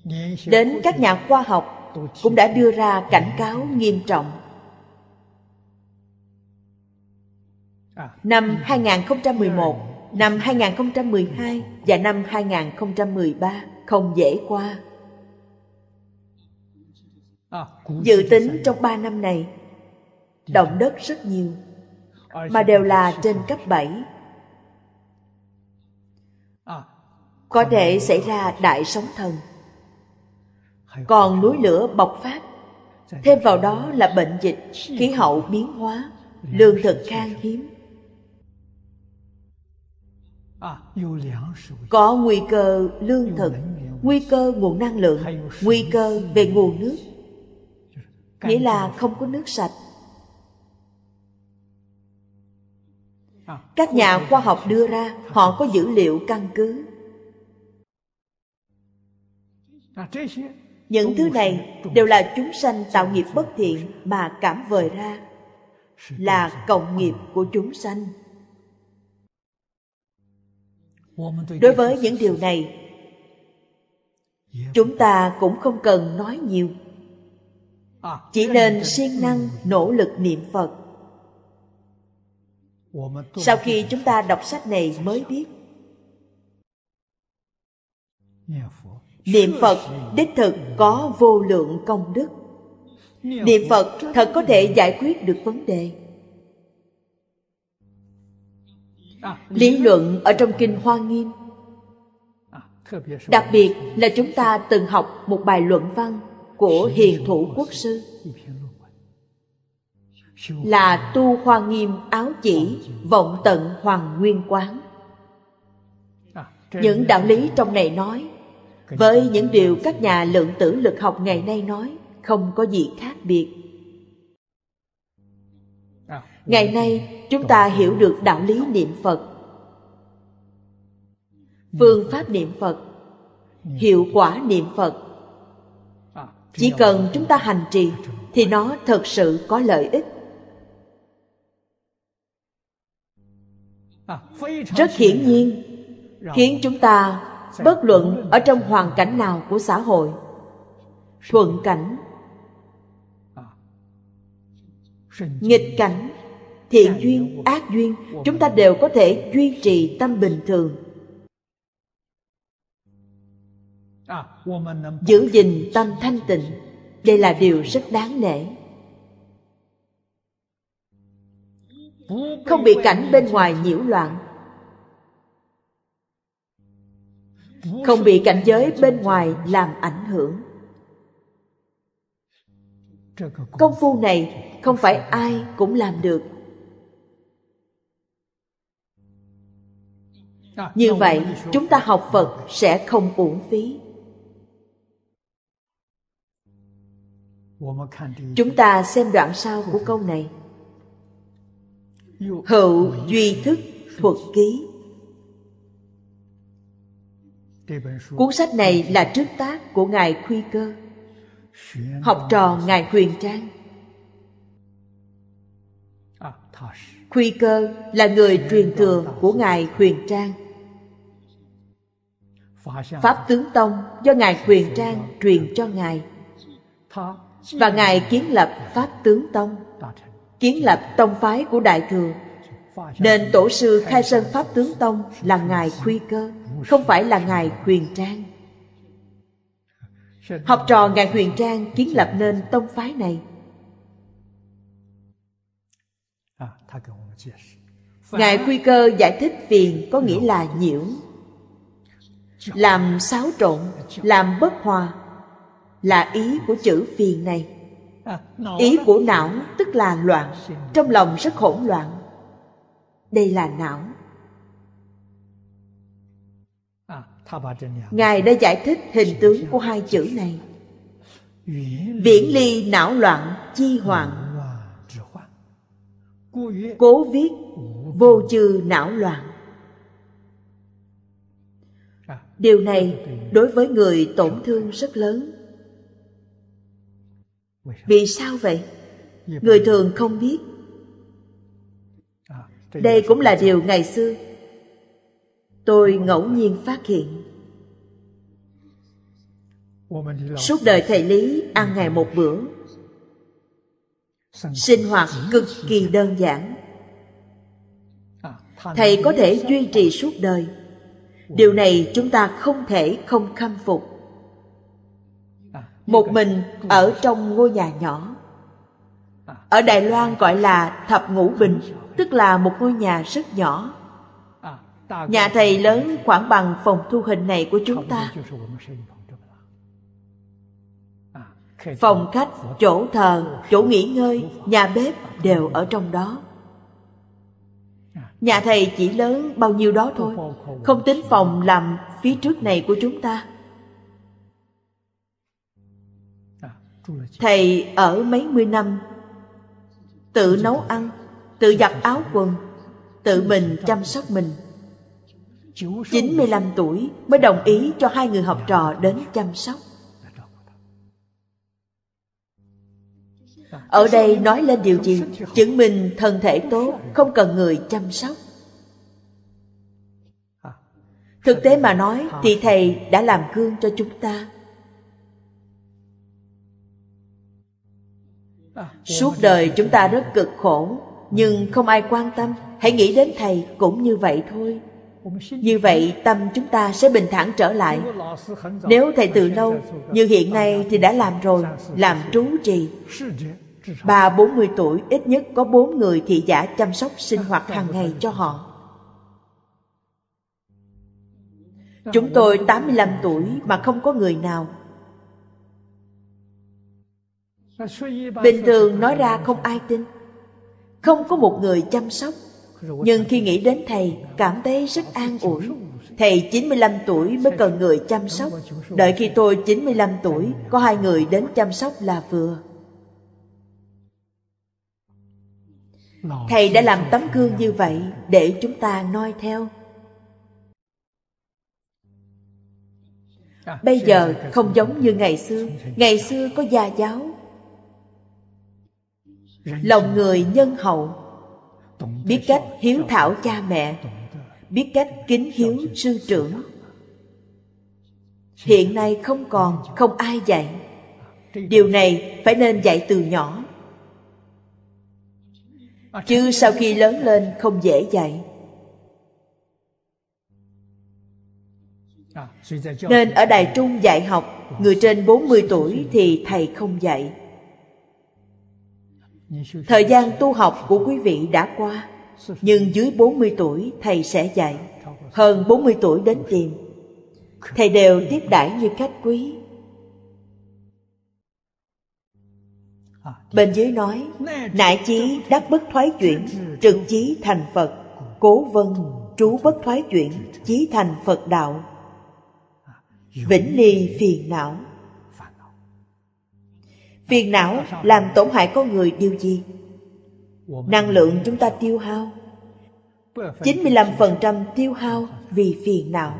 Đến các nhà khoa học cũng đã đưa ra cảnh cáo nghiêm trọng. Năm hai không một một, năm hai không một hai và năm hai không một ba không dễ qua. Dự tính trong ba năm này, động đất rất nhiều, mà đều là trên cấp bảy. Có thể xảy ra đại sóng thần. Còn núi lửa bộc phát, thêm vào đó là bệnh dịch, khí hậu biến hóa, lương thực khan hiếm. Có nguy cơ lương thực, nguy cơ nguồn năng lượng, nguy cơ về nguồn nước, nghĩa là không có nước sạch. Các nhà khoa học đưa ra, họ có dữ liệu căn cứ. Những thứ này đều là chúng sanh tạo nghiệp bất thiện mà cảm vời ra, là cộng nghiệp của chúng sanh. Đối với những điều này, chúng ta cũng không cần nói nhiều, chỉ nên siêng năng nỗ lực niệm Phật. Sau khi chúng ta đọc sách này mới biết, niệm Phật đích thực có vô lượng công đức. Niệm Phật thật có thể giải quyết được vấn đề. Lý luận ở trong Kinh Hoa Nghiêm, đặc biệt là chúng ta từng học một bài luận văn của Hiền Thủ Quốc Sư, là tu Hoa Nghiêm áo chỉ vọng tận Hoàng Nguyên Quán. Những đạo lý trong này nói với những điều các nhà lượng tử lực học ngày nay nói không có gì khác biệt. Ngày nay chúng ta hiểu được đạo lý niệm Phật, phương pháp niệm Phật, hiệu quả niệm Phật. Chỉ cần chúng ta hành trì thì nó thật sự có lợi ích. Rất hiển nhiên, khiến chúng ta bất luận ở trong hoàn cảnh nào của xã hội, thuận cảnh, nghịch cảnh, thiện duyên, ác duyên, chúng ta đều có thể duy trì tâm bình thường, giữ gìn tâm thanh tịnh. Đây là điều rất đáng nể. Không bị cảnh bên ngoài nhiễu loạn, không bị cảnh giới bên ngoài làm ảnh hưởng. Công phu này không phải ai cũng làm được. Như vậy chúng ta học Phật sẽ không uổng phí. Chúng ta xem đoạn sau của câu này. Hữu duy thức thuật ký. Cuốn sách này là trước tác của Ngài Khuy Cơ, học trò Ngài Huyền Trang. Khuy Cơ là người truyền thừa của Ngài Huyền Trang. Pháp Tướng Tông do Ngài Huyền Trang truyền cho Ngài, và Ngài kiến lập Pháp Tướng Tông, kiến lập tông phái của Đại Thừa. Nên tổ sư khai sơn Pháp Tướng Tông là Ngài Khuy Cơ, không phải là Ngài Huyền Trang. Học trò Ngài Huyền Trang kiến lập nên tông phái này. Ngài Khuy Cơ giải thích phiền có nghĩa là nhiễu, làm xáo trộn, làm bất hòa, là ý của chữ phiền này. Ý của não tức là loạn, trong lòng rất hỗn loạn. Đây là não. Ngài đã giải thích hình tướng của hai chữ này. Viễn ly não loạn chi hoạn. Cố viết vô chư não loạn. Điều này đối với người tổn thương rất lớn. Vì sao vậy? Người thường không biết. Đây cũng là điều ngày xưa tôi ngẫu nhiên phát hiện. Suốt đời thầy Lý ăn ngày một bữa, sinh hoạt cực kỳ đơn giản. Thầy có thể duy trì suốt đời. Điều này chúng ta không thể không khâm phục. Một mình ở trong ngôi nhà nhỏ. Ở Đài Loan gọi là thập ngũ bình, tức là một ngôi nhà rất nhỏ. Nhà thầy lớn khoảng bằng phòng thu hình này của chúng ta. Phòng khách, chỗ thờ, chỗ nghỉ ngơi, nhà bếp đều ở trong đó. Nhà thầy chỉ lớn bao nhiêu đó thôi, không tính phòng làm phía trước này của chúng ta. Thầy ở mấy mươi năm, tự nấu ăn, tự giặt áo quần, tự mình chăm sóc mình. chín mươi lăm tuổi mới đồng ý cho hai người học trò đến chăm sóc. Ở đây nói lên điều gì? Chứng minh thân thể tốt, không cần người chăm sóc. Thực tế mà nói thì thầy đã làm gương cho chúng ta. Suốt đời chúng ta rất cực khổ, nhưng không ai quan tâm. Hãy nghĩ đến thầy cũng như vậy thôi. Như vậy tâm chúng ta sẽ bình thản trở lại. Nếu thầy từ lâu, như hiện nay thì đã làm rồi, làm trú trì. Ba bốn mươi tuổi ít nhất có bốn người thị giả chăm sóc sinh hoạt hàng ngày cho họ. Chúng tôi tám mươi lăm tuổi mà không có người nào. Bình thường nói ra không ai tin, không có một người chăm sóc. Nhưng khi nghĩ đến thầy, cảm thấy rất an ủi. Thầy chín mươi lăm tuổi mới cần người chăm sóc. Đợi khi tôi chín mươi lăm tuổi, có hai người đến chăm sóc là vừa. Thầy đã làm tấm gương như vậy để chúng ta noi theo. Bây giờ không giống như ngày xưa. Ngày xưa có gia giáo, lòng người nhân hậu, biết cách hiếu thảo cha mẹ, biết cách kính hiếu sư trưởng. Hiện nay không còn, không ai dạy. Điều này phải nên dạy từ nhỏ, chứ sau khi lớn lên không dễ dạy. Nên ở Đài Trung dạy học, người trên bốn mươi tuổi thì thầy không dạy. Thời gian tu học của quý vị đã qua, nhưng dưới bốn mươi tuổi thầy sẽ dạy. Hơn bốn mươi tuổi đến tìm, thầy đều tiếp đãi như khách quý. Bên dưới nói, nại chí đắc bất thoái chuyển, trực chí thành Phật. Cố vân, trú bất thoái chuyển, chí thành Phật đạo. Vĩnh ly phiền não. Phiền não làm tổn hại con người điều gì? Năng lượng chúng ta tiêu hao, chín mươi lăm phần trăm tiêu hao vì phiền não.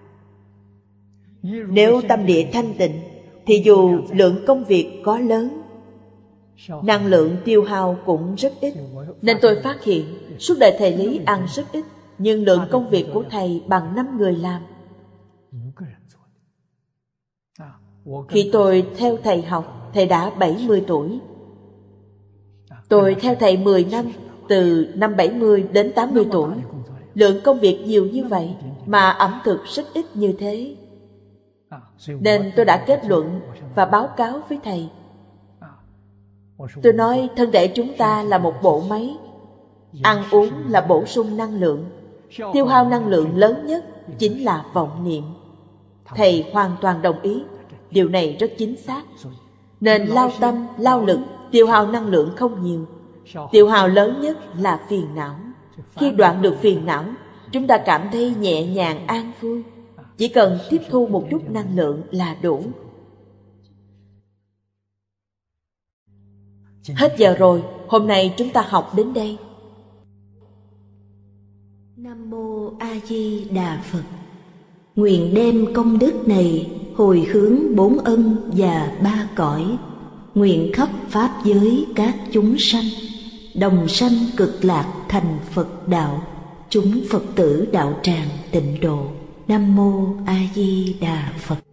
Nếu tâm địa thanh tịnh, thì dù lượng công việc có lớn, năng lượng tiêu hao cũng rất ít. Nên tôi phát hiện, suốt đời thầy Lý ăn rất ít, nhưng lượng công việc của thầy bằng năm người làm. Khi tôi theo thầy học, thầy đã bảy mươi tuổi. Tôi theo thầy mười năm, từ năm bảy mươi đến tám mươi tuổi. Lượng công việc nhiều như vậy, mà ẩm thực rất ít như thế. Nên tôi đã kết luận và báo cáo với thầy. Tôi nói thân thể chúng ta là một bộ máy. Ăn uống là bổ sung năng lượng. Tiêu hao năng lượng lớn nhất chính là vọng niệm. Thầy hoàn toàn đồng ý. Điều này rất chính xác. Nên lao tâm, lao lực, tiêu hao năng lượng không nhiều. Tiêu hao lớn nhất là phiền não. Khi đoạn được phiền não, chúng ta cảm thấy nhẹ nhàng an vui. Chỉ cần tiếp thu một chút năng lượng là đủ. Hết giờ rồi, hôm nay chúng ta học đến đây. Nam Mô A Di Đà Phật. Nguyện đem công đức này hồi hướng bốn ân và ba cõi, nguyện khắp pháp giới các chúng sanh đồng sanh cực lạc thành Phật đạo, chúng Phật tử đạo tràng tịnh độ. Nam Mô A Di Đà Phật.